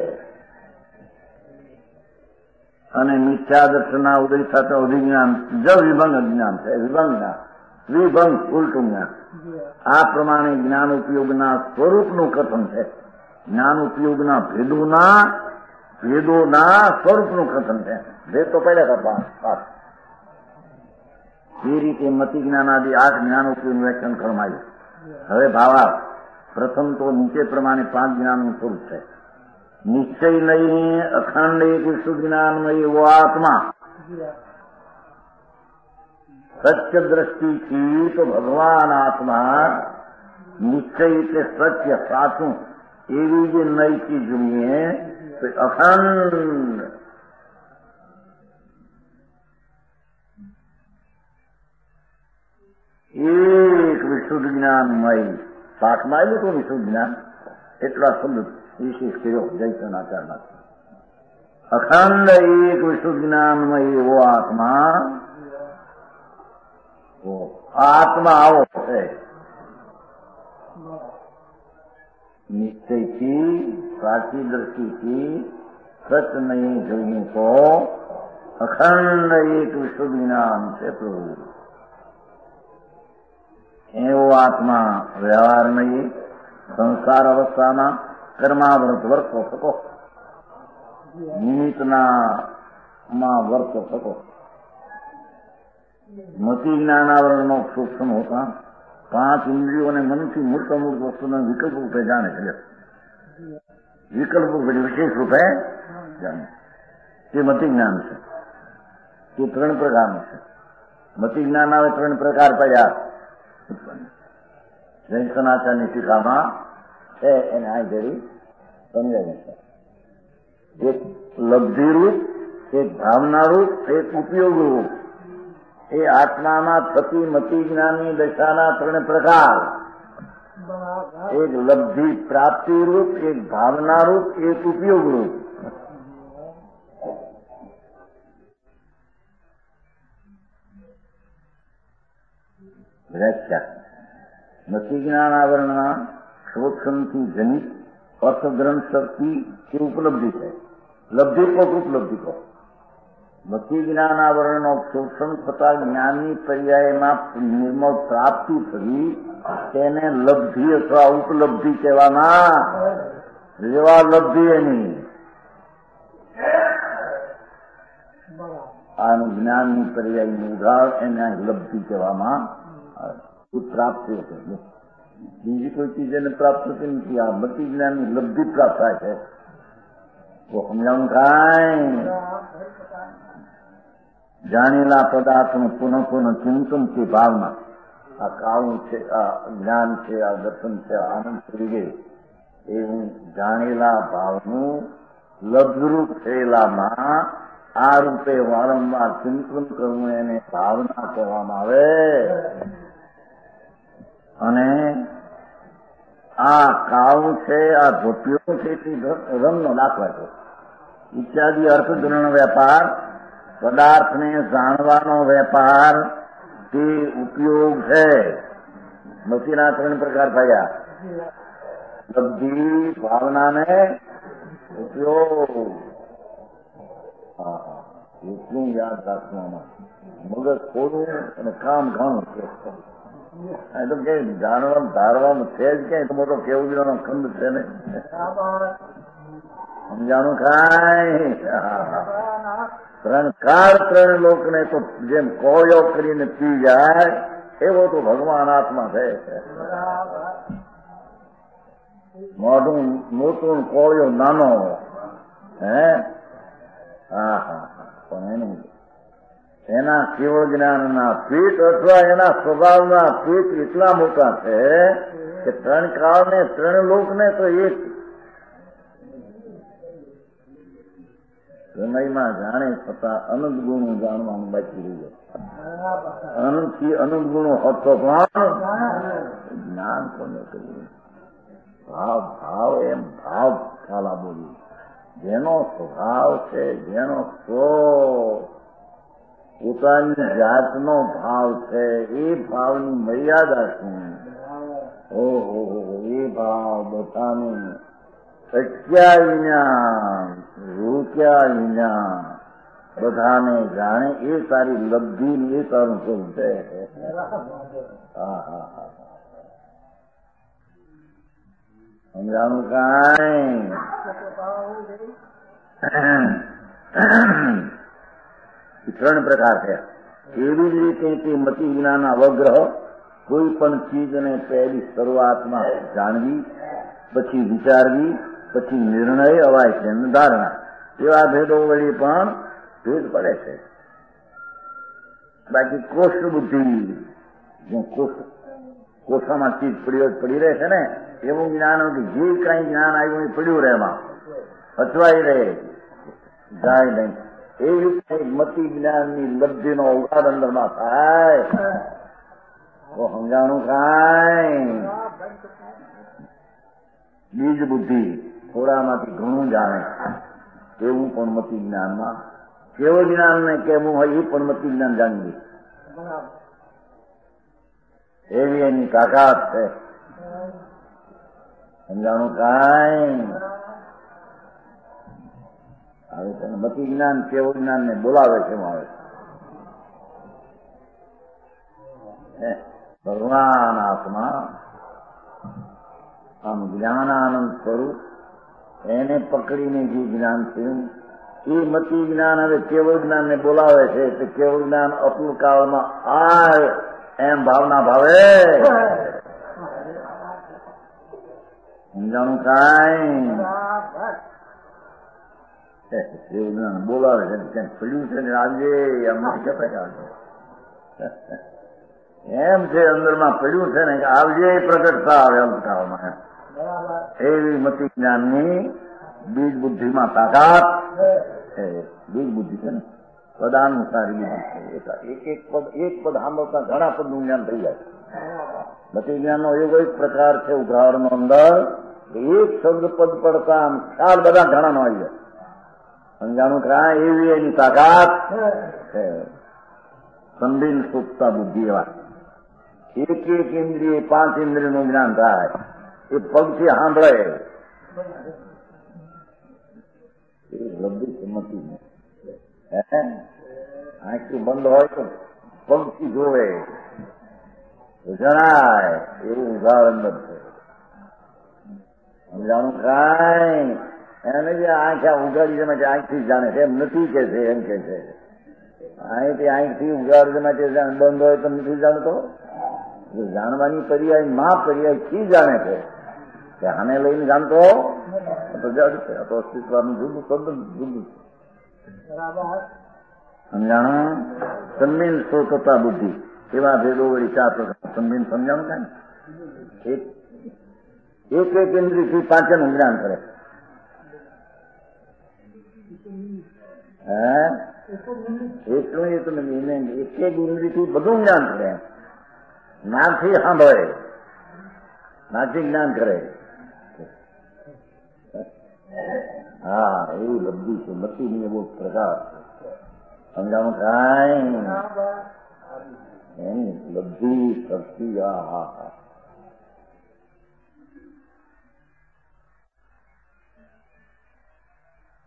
અને મિથ્યા દર્શનના ઉદય સાથે અધિજ્ઞાન જ વિભંગ જ્ઞાન છે. વિભંગ જ્ઞાન વિભંગ ઉલટું જ્ઞાન. આ પ્રમાણે જ્ઞાન ઉપયોગના સ્વરૂપનું કથન છે. જ્ઞાન ઉપયોગના ભેદોના ભેદોના સ્વરૂપનું કથન છે. ભેદ તો પહેલા કરતા એ રીતે મતિ જ્ઞાન આદિ આઠ જ્ઞાન ઉપયોગનું વ્યાખ્યાન કરવામાં આવ્યું. હવે ભાવાર્થ પ્રથમ તો નીચે પ્રમાણે પાંચ જ્ઞાનનું સ્વરૂપ છે. નિશ્ચય નહીં અખંડ એક વિશુદ્ધ જ્ઞાનમાં એવો આત્મા સત્ય દ્રષ્ટિથી તો ભગવાન આત્મા નિશ્ચય એટલે સત્ય સાચું એવી જે નૈકી જોઈએ તો અખંડ એક વિશુદ્ધ જ્ઞાનમય પાઠમાં આવ્યું હતું વિશુદ્ધ જ્ઞાન એટલા શબ્દ વિશેષ કર્યો જૈતનાચારમાં. અખંડ એક વિશુદ્ધ જ્ઞાનમય એવો આત્મા આત્મા આવો છે. નિશ્ચયથી સાચી દ્રષ્ટિથી સચ નહીં જોઈએ તો અખંડ એક વિશુદ્ધ જ્ઞાન છે પ્રભુ. એવો આત્મા વ્યવહાર નહીં સંસાર અવસ્થામાં કર્માવૃત વર્તો થતો નિમિત્તના માં વર્તો થતો મતિ જ્ઞાનાવરણનો સૂક્ષ્મ હોતા પાંચ ઇન્દ્રિયો અને મનથી મૂર્ત મૂર્ત વસ્તુના વિકલ્પ રૂપે જાણે છે. વિકલ્પ રૂપે વિશેષ રૂપે જાણે તે મતિ જ્ઞાન છે. તે ત્રણ પ્રકારનું છે. મતિ જ્ઞાન આવે ત્રણ પ્રકાર પડ્યા જૈન સનાતનની ટીકામાં છે એને આ ઘડી સમજાય છે. એક લબ્ધિરૂપ, એક ભાવનારૂપ, એક ઉપયોગરૂપ. એ આત્મામાં થતી મતિ જ્ઞાનની દશાના ત્રણ પ્રકાર. એક લબ્ધિ પ્રાપ્તિ રૂપ, એક ભાવના રૂપ, એક ઉપયોગ રૂપ. વ્યાખ્યા મતિ જ્ઞાન આવરણના શોધનથી જનિત અર્થગ્રંથ શક્તિ એ ઉપલબ્ધિ છે. લબ્ધિ કો ઉપલબ્ધિ કો મતિ જ્ઞાન આવરણનો શોષણ થતા જ્ઞાનની પર્યાયમાં નિર્મળ પ્રાપ્તિ થઈ તેને લબ્ધિ અથવા ઉપલબ્ધિ કહેવામાં. જેવા લબ્ધિ એની આનું જ્ઞાનની પર્યાયનું ઉદાહરણ એને લબ્ધિ કહેવામાં પ્રાપ્તિ છે. બીજી કોઈ ચીજ એને પ્રાપ્ત થતી નથી. આ મતિ જ્ઞાનની લબ્ધિ પ્રાપ્ત થાય છે. તો સમજાવું કાંઈ જાણેલા પદાર્થનું પુનઃ પુનઃ ચિંતન થી ભાવના આ કાળું છે, આ જ્ઞાન છે, આ દર્શન છે, આનંદ વગેરે એવું જાણેલા ભાવનું લબ્ધરૂપ થયેલામાં આ રૂપે વારંવાર ચિંતન કરવું એને ભાવના કહેવામાં આવે. અને આ કાળું છે, આ ધોપિયો છે તે રંગનો દાખલા છે. ઇત્યાદિ અર્થગ્રહણ વેપાર પદાર્થને જાણવાનો વેપાર તે ઉપયોગ છે. મતિના ત્રણ પ્રકાર થયા. લબ્ધિ, ભાવના ને ઉપયોગ હા હા એટલું યાદ રાખવામાં મગજ થોડું અને કામ ઘણું છે. તો કે જાણવા ધારવામાં છે જ ક્યાંય તો મોટો કેવું બીજાનો ખંડ છે ને સમજાણું ખાય ત્રણ કાળ ત્રણ લોકને તો જેમ કોળિયો કરીને પી જાય એવો તો ભગવાન આત્મા છે. મોઢું મોટું કોળિયો નાનો હે હા હા પણ એનું એના કેવળ જ્ઞાનના પીઠ અથવા એના સ્વભાવના પીઠ એટલા મોટા છે કે ત્રણ કાળ ને ત્રણ લોક ને તો એક સમયમાં જાણે છતાં અનંત ગુણો જાણવાનું બાકી રહ્યું. અનંત થી અનંત ગુણો હતો પણ જ્ઞાન કોને કર્યું? ભાવ ભાવ એમ ભાવ ખ્યાલા બોલ્યું જેનો સ્વભાવ છે જેનો સ્વ પોતાની જાતનો ભાવ છે એ ભાવની મર્યાદા શું? ઓહો એ ભાવ બધાને શક્યા વિના રોક્યા વિના બધાને જાણે એ તારી લબ્ધિ એ તારું શું છે. હા હા હા સમજાણું કાંઈ ત્રણ પ્રકાર છે. એવી જ રીતે તે મતિ જ્ઞાન અવગ્રહ કોઈ પણ ચીજને પહેલી શરૂઆતમાં જાણવી પછી વિચારવી પછી નિર્ણય અવાય છે ધારણા એવા ભેદો વળી પણ ભેદ પડે છે. બાકી કોષ બુદ્ધિ કોષામાં ચીજ પડી પડી રહે છે ને એવું જ્ઞાન જે કઈ જ્ઞાન આવ્યું એ પડ્યું રહે એમાં અચવાઈ રહે જાય નહીં. એવી મતિ જ્ઞાનની લબ્ધિનો ઉગાડ અંદરમાં થાય તો સમજાણું કાંઈ બીજ બુદ્ધિ થોડામાંથી ઘણું જાણે એવું પણ મતિ જ્ઞાનમાં કેવું જ્ઞાન ને કેવું હોય એ પણ મતિ જ્ઞાન જાણી એવી એની તાકાત છે. સમજાણું કાંઈ આવે છે મતિ જ્ઞાન કેવું જ્ઞાન ને બોલાવે છે આવે ભગવાન આત્મા આમ જ્ઞાનાનંદ સ્વરૂપ એને પકડીને જે જ્ઞાન થયું એ મતિ જ્ઞાન હવે કેવળ જ્ઞાન ને બોલાવે છે તો કેવળ જ્ઞાન અતુલ કાળમાં આય એમ ભાવના ભાવે સમજાણું કાંઈ કેવળ જ્ઞાન બોલાવે છે ક્યાંક પડ્યું છે ને આજે એમ કહેતા એમ છે અંદરમાં પડ્યું છે ને કે આવજે પ્રગટતા આવે અમથામાં એવી મતિ જ્ઞાનની બીજ બુદ્ધિમાં તાકાત છે. બીજ બુદ્ધિ છે ને પદાનુસારી એક એક પદ એક પદ સાંભળતા ઘણા પદનું જ્ઞાન થઈ જાય. મતિ જ્ઞાનનો એવો એક પ્રકાર છે ઉદાહરણનો અંદર એક શબ્દ પદ પડતા ખ્યાલ બધા ઘણા નો આવી જાય. સમજાણું ક્યાં એવી એની તાકાત છે. સંબીન સુખતા બુદ્ધિ એવા એક એક ઇન્દ્રિય પાંચ ઇન્દ્રિયનું જ્ઞાન થાય એ પગથી સાંભળે એ લબ્ધી કિંમતી આંખથી બંધ હોય તો પગથી જોવે જણાય એવું ઉદાહરણ છે. સમજાણું કાંઈ એને જે આંખ ઉગાડી છે માટે આંખથી જાણે છે એમ નથી કે છે એમ કે છે અહીંથી આંખથી ઉગાડ માટે બંધ હોય તો નથી જાણતો. જાણવાની પર્યાય માં પર્યાય થી જાણે છે કે આને લઈને જાણતો તો જડ છે તો અસ્તિત્વનું જુદું તદ્દન જુદું સમજાણું. સંબીન શોધતા બુદ્ધિ એવા ભેદો વળી ચાર પ્રકાર સંબીન સમજાણું કાંઈ એક એક એક ઇન્દ્રિયથી પાંચનું જ્ઞાન કરે. હે એટલું એ તમે એક એક ઇન્દ્રિયથી બધું જ્ઞાન કરે. નાથી સાંભળે નાથી જ્ઞાન કરે. હા એવું લબ્ધી છે મતીની એવો પ્રકાર સમજાણું કાંઈ એની લબ્ધી શક્તિ આ હા હા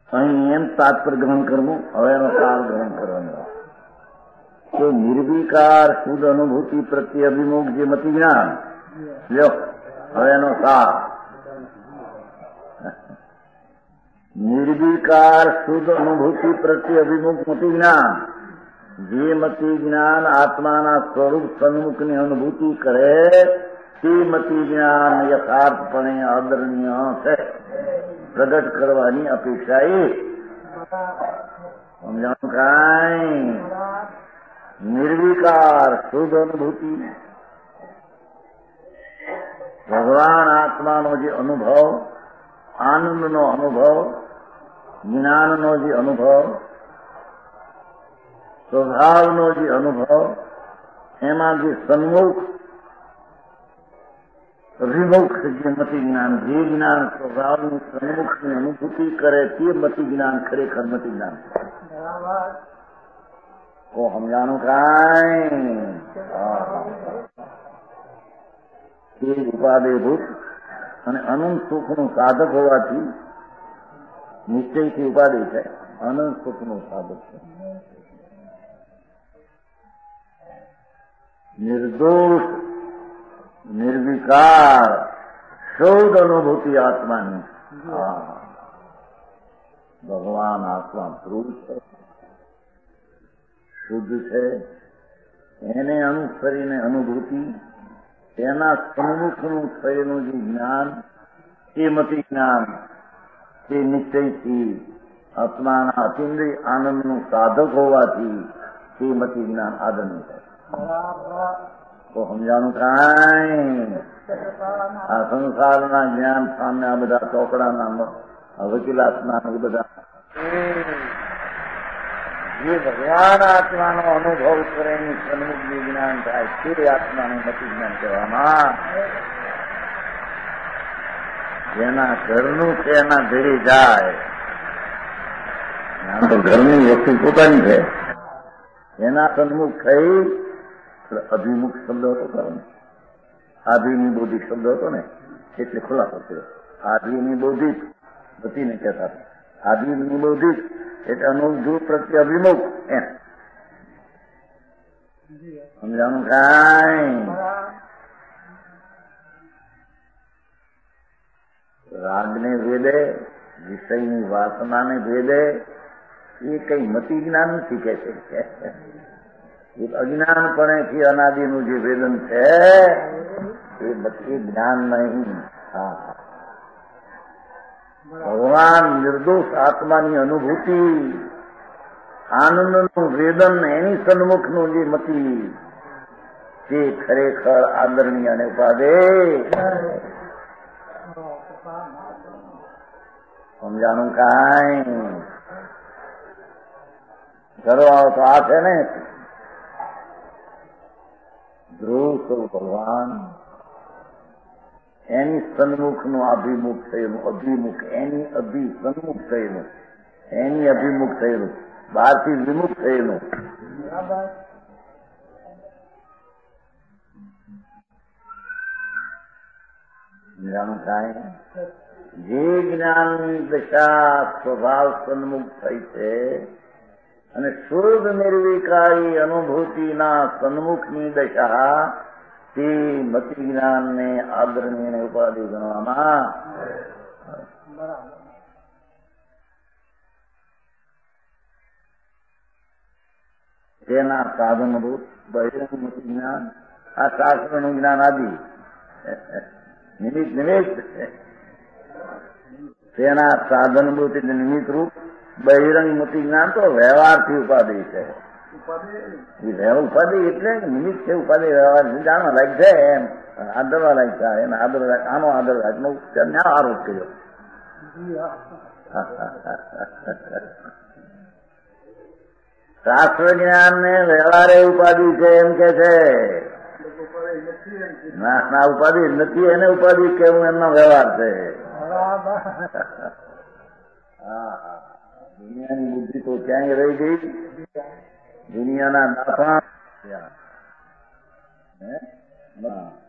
અહીં એમ તાત્પર્ય ગ્રહણ કરવું, હવે એનો સાર ગ્રહણ કરવાનો કે નિર્વિકાર શુદ્ધ અનુભૂતિ પ્રત્યે અભિમુખ જે મતિ જ્ઞાન, લ્યો હવે એનો સાર. નિર્વિકાર શુદ્ધ અનુભૂતિ પ્રત્યે અભિમુખ મતિ જ્ઞાન, જે મતિ જ્ઞાન આત્માના સ્વરૂપ સન્મુખની અનુભૂતિ કરે તે મતિ જ્ઞાન યથાર્થપણે આદરણીય છે. પ્રગટ કરવાની અપેક્ષા એ સમજાણું કાંઈ નિર્વિકાર શુદ્ધ અનુભૂતિ ભગવાન આત્માનો જે અનુભવ, આનંદનો અનુભવ, જ્ઞાનનો જે અનુભવ, સ્વભાવનો જે અનુભવ, એમાં જે સન્મુખ વિમુખ જે મતિ જ્ઞાન, જે જ્ઞાન સ્વભાવનું સન્મુખની અનુભૂતિ કરે તે મતિ જ્ઞાન ખરેખર મતિ જ્ઞાન. કો સમજાણું કાંઈ તે ઉપાદેયભૂત અને અનંત સુખનું સાધક હોવાથી નિશ્ચયથી ઉપાધિ છે, અનંત સુખનું સાધક છે. નિર્દોષ નિર્વિકાર શુદ્ધ અનુભૂતિ આત્માની. ભગવાન આત્મા ધ્રુવ છે, શુદ્ધ છે, એને અનુસરીને અનુભૂતિ, તેના સન્મુખનું થયેલું જે જ્ઞાન તે મતિ જ્ઞાન તે નિશ્ચયથી આત્માના અતિન્દ્રિય આનંદનું સાધક હોવાથી તે મતિ જ્ઞાન આદરનું છે. તો સમજાનું કાંઈ આ સંસારના જ્ઞાન સામે આ બધા ચોકડાના વકીલાતના બધા જે ભગવાન આત્માનો અનુભવ કરે એની સન્મુખ જે જ્ઞાન થાય તે આત્માનું મતિ જ્ઞાન કહેવામાં. જેના ઘરનું છે એના ઘરે જાય, તો ઘરની વસ્તુ પોતાની છે, એના સન્મુખ થઈ અભિમુખ શબ્દ હતો કારણ આધિની બૌદ્ધિક શબ્દ હતો ને એટલે ખુલાસો થયો. આધિની બૌદ્ધિક બતીને કહેતા આધિની બૌદ્ધિક એટલે અનુભૂત પ્રત્યે અભિમુખ એમ સમજાનું કાંઈ. રાગને ભેદે, વિષયની વાસનાને ભેદે એ કઈ મતિ જ્ઞાન નથી કે છે. એ અજ્ઞાનપણેથી અનાદિનું જે વેદન છે એ મતિ જ્ઞાન નહીં. હા, ભગવાન નિર્દોષ આત્માની અનુભૂતિ, આનંદનું વેદન, એની સન્મુખનું જે મતિ તે ખરેખર આદરણીય અને ઉપાદે. સમજાનું કાંઈ કરો આવો તો આ છે ને ધ્રુવ સ્વરૂપ ભગવાન, એની સન્મુખનું અભિમુખ થયેલું, અભિમુખ એની અભિ સન્મુખ થયેલું, એની અભિમુખ થયેલું, બહારથી વિમુખ થયેલું. સમજાનું કાંઈ જે જ્ઞાનની દશા સ્વભાવ સન્મુખ થઈ છે અને શુદ્ધ નિર્વિકારી અનુભૂતિના સન્મુખની દશા તે મતિ જ્ઞાનને આદરણીય ઉપાધિ ગણવામાં. તેના સાધનભૂત બહિરંગ મતિ જ્ઞાન, આ શાસ્ત્રનું જ્ઞાન આદિ નિમિત્ત નિમિત્ત તેના સાધનભૂત એટલે નિમિત્ત રૂપ બહિરંગ મતિ જ્ઞાન તો વ્યવહારથી ઉપાધિ છે. ઉપાધિ એટલે નિમિત્ત છે, ઉપાધિ વ્યવહાર જાણવા લાયક છે, એમ આદરવા લાયક છે. એને આદર આનો આદર નો આરોપ કર્યો. શાસ્ત્ર જ્ઞાન ને વ્યવહારે ઉપાધિ છે એમ કે છે. ના ના ઉપાધિ નથી, એને ઉપાધિ કેવું એમનો વ્યવહાર છે. દુનિયાની બુદ્ધિ તો ક્યાંય રહી ગઈ, દુનિયાના દાફા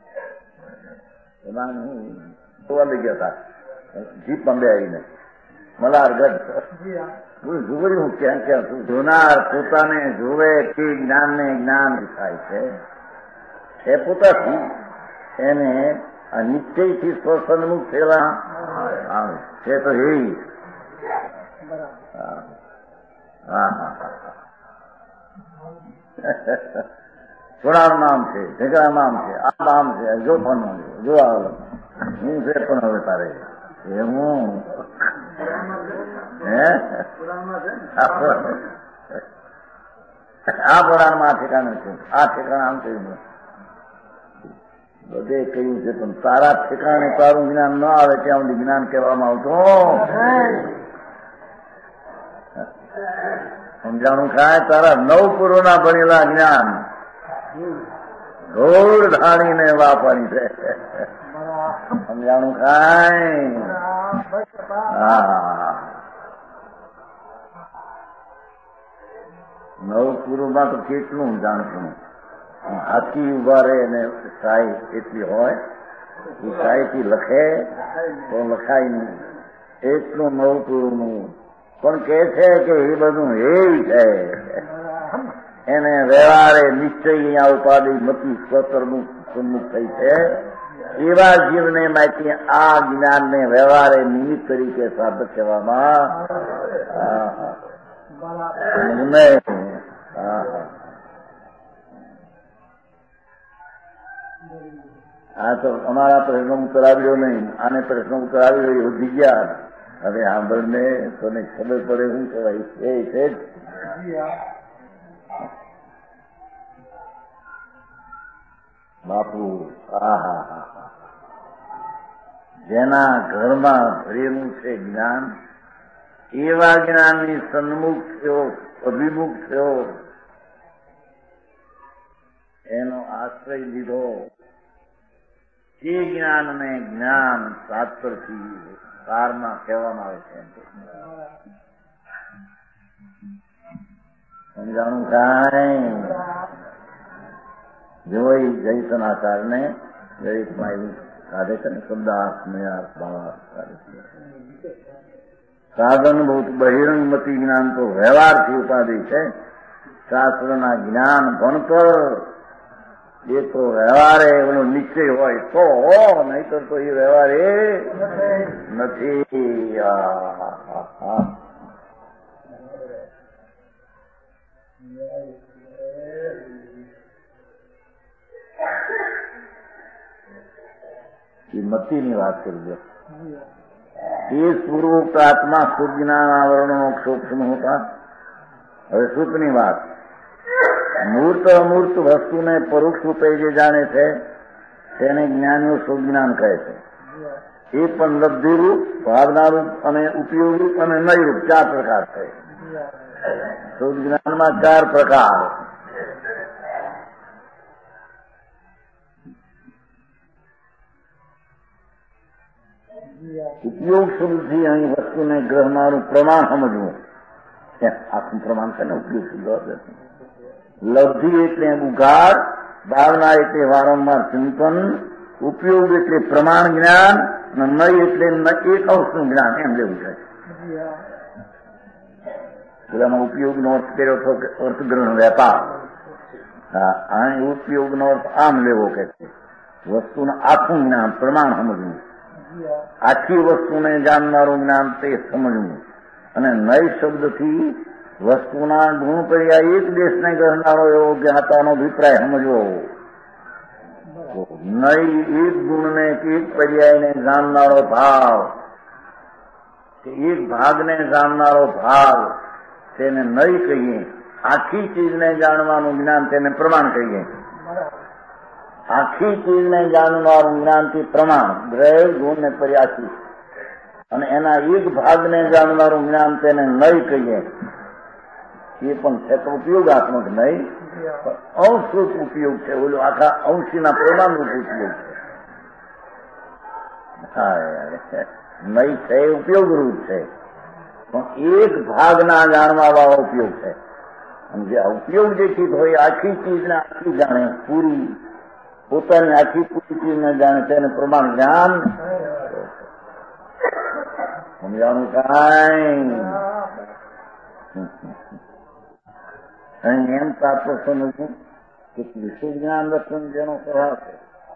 એમાં જોવા લઈ ગયા હતા જીપમાં બે આવીને મલારગઢ જોયું હું ક્યાં ક્યાં છું. જોનાર પોતાને જોવે તે જ્ઞાનને જ્ઞાન થાય છે. એ પોતાથી એને આ નિશ્ચયથી સ્વસન્મુખ થયેલા છે તો એ હા હા થોડાનું નામ છે, ઝઘડા નામ છે, આ નામ છે, જો પણ જો આવે હું છે પણ હવે તારે એવું હે આ પુરાણમાં આ ઠેકાણે છે, આ ઠેકાણે આમ કહ્યું બધે કહ્યું છે. પણ તારા ઠેકાણે તારું જ્ઞાન ન આવે ત્યાં સુધી જ્ઞાન કહેવામાં આવતું સમજાણું ખાય. તારા નવ પૂર્વના ભણેલા જ્ઞાન ઢોળ ધાણીને વાપરી છે. સમજાણું ખાય. હા નવ પૂર્વમાં તો કેટલું જાણશું. હાથી ઉભા રહે અને સાઈ એટલી હોય એ સાઈથી લખે તો લખાય નહીં એટલું નવ પૂર્વનું. પણ કે છે કે એ બધું એ છે એને વ્યવહારે નિશ્ચય અહીંયા ઉપાધિ મતી સ્વતરનું સન્મુખ થઈ છે. એવા જીવને માંથી આ જ્ઞાનને વ્યવહારે નિમિત્ત તરીકે સાધક કહેવામાં આ તો અમારા પ્રશ્નો ઉત્તર આવ્યો નહીં. આને પ્રશ્નો ઉત્તર આવ્યો એ વધી ગયા. હવે સાંભળને તને ખબર પડે શું કહેવાય એ છે જ. બાપુ આ હા હા જેના ઘરમાં ભરેલું છે જ્ઞાન એવા જ્ઞાનની સન્મુખ થયો, અભિમુખ થયો, એનો આશ્રય લીધો. તે જ્ઞાનને જ્ઞાન તાત્પરથી સારમાં કહેવામાં આવે છે. સમજાણું કાંઈ જોઈ જયસનાચારને જયમાં એવું કાઢે છે ને શબ્દ સાધનભૂત બહિરંગમતી જ્ઞાન તો વ્યવહારથી ઉપાધિ છે. શાસ્ત્રના જ્ઞાન ભણતર એ તો વ્યવહારે એનો નિશ્ચય હોય તો, નહીતર તો એ વ્યવહાર એ નથી. એ મતીની વાત કરી દો. એ પૂર્વોક્ત આત્મા શુદ્ધ જ્ઞાન આવરણો સૂક્ષ્મ હોતા. હવે સુખની વાત. મૂર્ત અમૂર્ત વસ્તુને પરોક્ષ રૂપે જે જાણે છે તેને જ્ઞાનીઓ શુદ્ધ જ્ઞાન કહે છે. એ પણ લબ્ધિરૂપ, ભાવનારૂપ અને ઉપયોગરૂપ અને નયરૂપ ચાર પ્રકાર છે. શુદ્ધ જ્ઞાનમાં ચાર પ્રકાર. ઉપયોગ શુદ્ધથી અહીં વસ્તુને ગ્રહનારું પ્રમાણ સમજવું. આખું પ્રમાણ છે ને ઉપયોગ શુદ્ધ. લબ્ધિ એટલે ઉગાડ, ભાવના એટલે વારંવાર ચિંતન, ઉપયોગ એટલે પ્રમાણ જ્ઞાન, અને નય એટલે એક અંશનું જ્ઞાન એમ લેવું છે. પેલામાં ઉપયોગનો અર્થ કર્યો હતો કે અર્થગ્રહણ વેપાર. હા, અહીં ઉપયોગનો અર્થ આમ લેવો કે છે વસ્તુનું આખું જ્ઞાન પ્રમાણ સમજવું. આખી વસ્તુને જાણનારું જ્ઞાન તે સમજવું. અને નય શબ્દથી વસ્તુના ગુણ પર્યાય એક દેશને ગણનારો એવો જ્ઞાતાનો અભિપ્રાય સમજવો. નય એક ગુણને એક પર્યાયને જાણનારો ભાવ, એક ભાગને જાણનારો ભાવ તેને નય કહીએ. આખી ચીજને જાણવાનું જ્ઞાન તેને પ્રમાણ કહીએ. આખી ચીજને જાણનારું જ્ઞાનથી પ્રમાણ દ્રવ્ય ગુણ ને પર્યાસી, અને એના એક ભાગને જાણનારું જ્ઞાન તેને નય કહીએ. એ પણ છે તો ઉપયોગાત્મક નહીં, અંશરૂપ ઉપયોગ છે. ઓલું આખા અંશીના પ્રમાણરૂપ ઉપયોગ છે. નય છે એ ઉપયોગરૂપ છે, પણ એક ભાગના જાણવા વાળો ઉપયોગ છે. અને જે ઉપયોગ જે ચીજ હોય આખી ચીજને આખી જાણે, પૂરી પોતાની આખી પૂરી ચીજને જાણે તેને પ્રમાણ જ્ઞાન. સમજાવવાનું કાંઈ અહીં એમ તાત્વ સમજવું કે વિશુદ્ધ જ્ઞાન દર્શન જેનો સ્વભાવ છે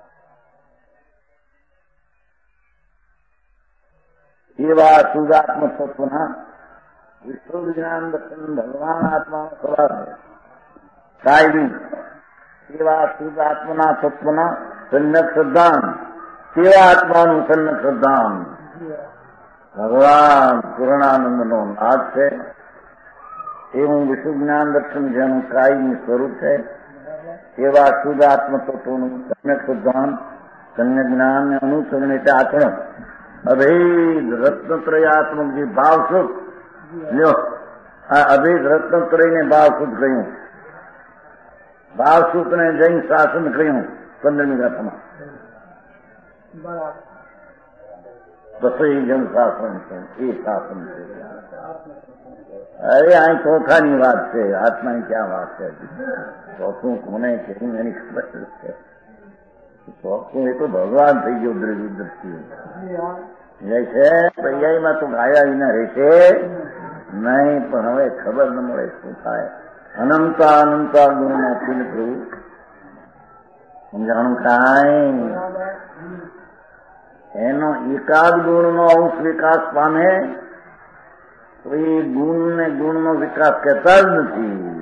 એવા શુદ્ધાત્મ તત્વના વિશુદ્ધ જ્ઞાન દર્શન ભગવાન આત્માનો સ્વભાવ છે. કાયમી એવા શુદ્ધાત્મના તત્વના સન્નક શ્રદ્ધાન તેવા આત્માનું સન્નક શ્રદ્ધાન ભગવાન પૂર્ણાનંદનો નાદ છે. એવું વિશુદ્ધ જ્ઞાન દર્શન જેનું કાયમી સ્વરૂપ છે એવા શુદ્ધ આત્મ તત્વોનું સમ્યક શ્રદ્ધાન સમ્યક જ્ઞાન અનુસરણ એટલે આચરણ અભેદ રત્નત્રયાત્મક જે ભાવસુખ લ્યો આ અભેદ રત્નત્રયને ભાવસુખ કહ્યું, ભાવસુખને જૈન શાસન કહ્યું પંદરમી ગાથામાં. પછી જન શાસન છે એ શાસન છે. અરે અહીં ચોથાની વાત છે, આત્માની ક્યાં વાત છે? ચોથું કોને છે એની ખબર છે. ચોથું એ તો ભગવાન થઈ ગયો દ્રવ્ય દ્રષ્ટિ જય છે. પર્યાયમાં તો ગાયા વિના રહેશે નહીં, પણ હવે ખબર ન મળે શું થાય. અનંતા અનંતા ગુણમાં પીન પ્રભુ સમજાણું કાંઈ એનો એકાદ ગુણનો અંશ વિકાસ પામે તો એ ગુણ ને ગુણનો વિકાસ કહેતા જ નથી.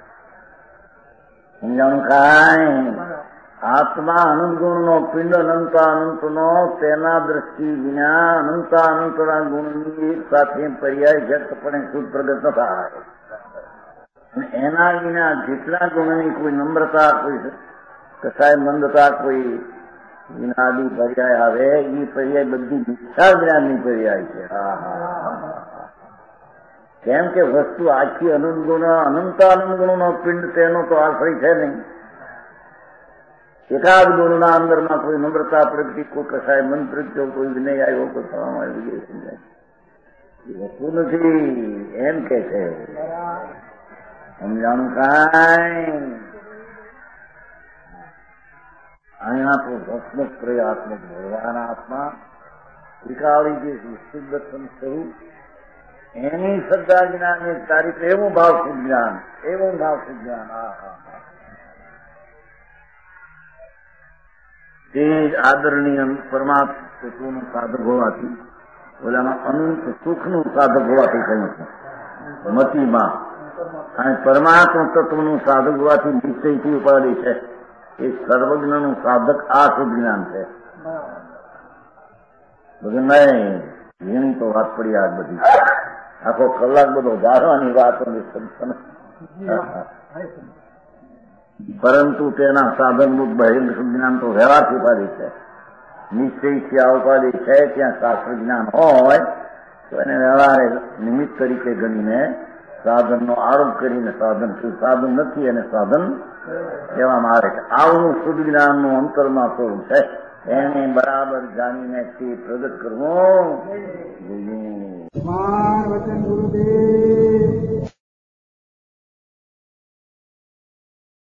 સમજાણું કાંઈ આત્મા અનંત ગુણનો પિંડ અનંતા અનંતનો તેના દ્રષ્ટિ વિના અનંતા અનંતના ગુણની એક સાથે પર્યાય વ્યક્તપણે શુદ્ધ પ્રગટ ન થાય. એના વિના જેટલા ગુણની કોઈ નમ્રતા, કોઈ કસાય મંદતા, કોઈ વિનાદી પર્યાય આવે એ પર્યાય બધી મિથ્યા જ્ઞાનની પર્યાય છે. હા હા કેમ કે વસ્તુ આખી અનંત ગુણ અનંત અનંત ગુણનો પિંડ તેનો તો આશ્રય છે નહીં. એકાદ ગુણના અંદરમાં કોઈ નમ્રતા પ્રગતિ, કોઈ કસાય મન પ્રગટ્યો, કોઈ વિનય આવ્યો, કોઈ થવામાં આવ્યું એ વસ્તુ નથી એમ કે છે. સમજાણું કાંઈ અહીંયા તો ભસ્મત્રયાત્મક ભગવાન આત્મા ત્રિકાળી જે વિશુદ્ધ દર્શન સ્વરૂપ એની શ્રદ્ધા જ્ઞાન એક તારીખ એવું ભાવસુખ જ્ઞાન, એવું ભાવસુખ જ્ઞાન. હા હા તે જ આદરણીય પરમાત્મા તત્વનું સાધક હોવાથી ઓલામાં અનંત સુખનું સાધક હોવાથી કહ્યું છે મતીમાં. અને પરમાત્મા તત્વનું સાધક હોવાથી નિશ્ચયથી ઉપાધિ છે. એ સર્વજ્ઞનું સાધક આ શુદ્ધ જ્ઞાન છે. બધું નહીં એની તો વાત પડી આ બધી આખો કલાક બધો ધારવાની વાત પરંતુ તેના સાધનભૂત બહિર્ જ્ઞાન તો વ્યવહારથી ઉપાધિ છે. નિશ્ચયથી આ ઉપાધિ છે ત્યાં શાસ્ત્ર જ્ઞાન હોય તો એને વ્યવહારે નિમિત્ત તરીકે ગણીને સાધનનો આરોપ કરીને સાધન સાધન નથી અને સાધન કહેવામાં આવે છે. આવું શુદ્ધ જ્ઞાનનું અંતરમાં સ્વરૂપ છે. એને બરાબર જાણીને તે પ્રગટ કરવું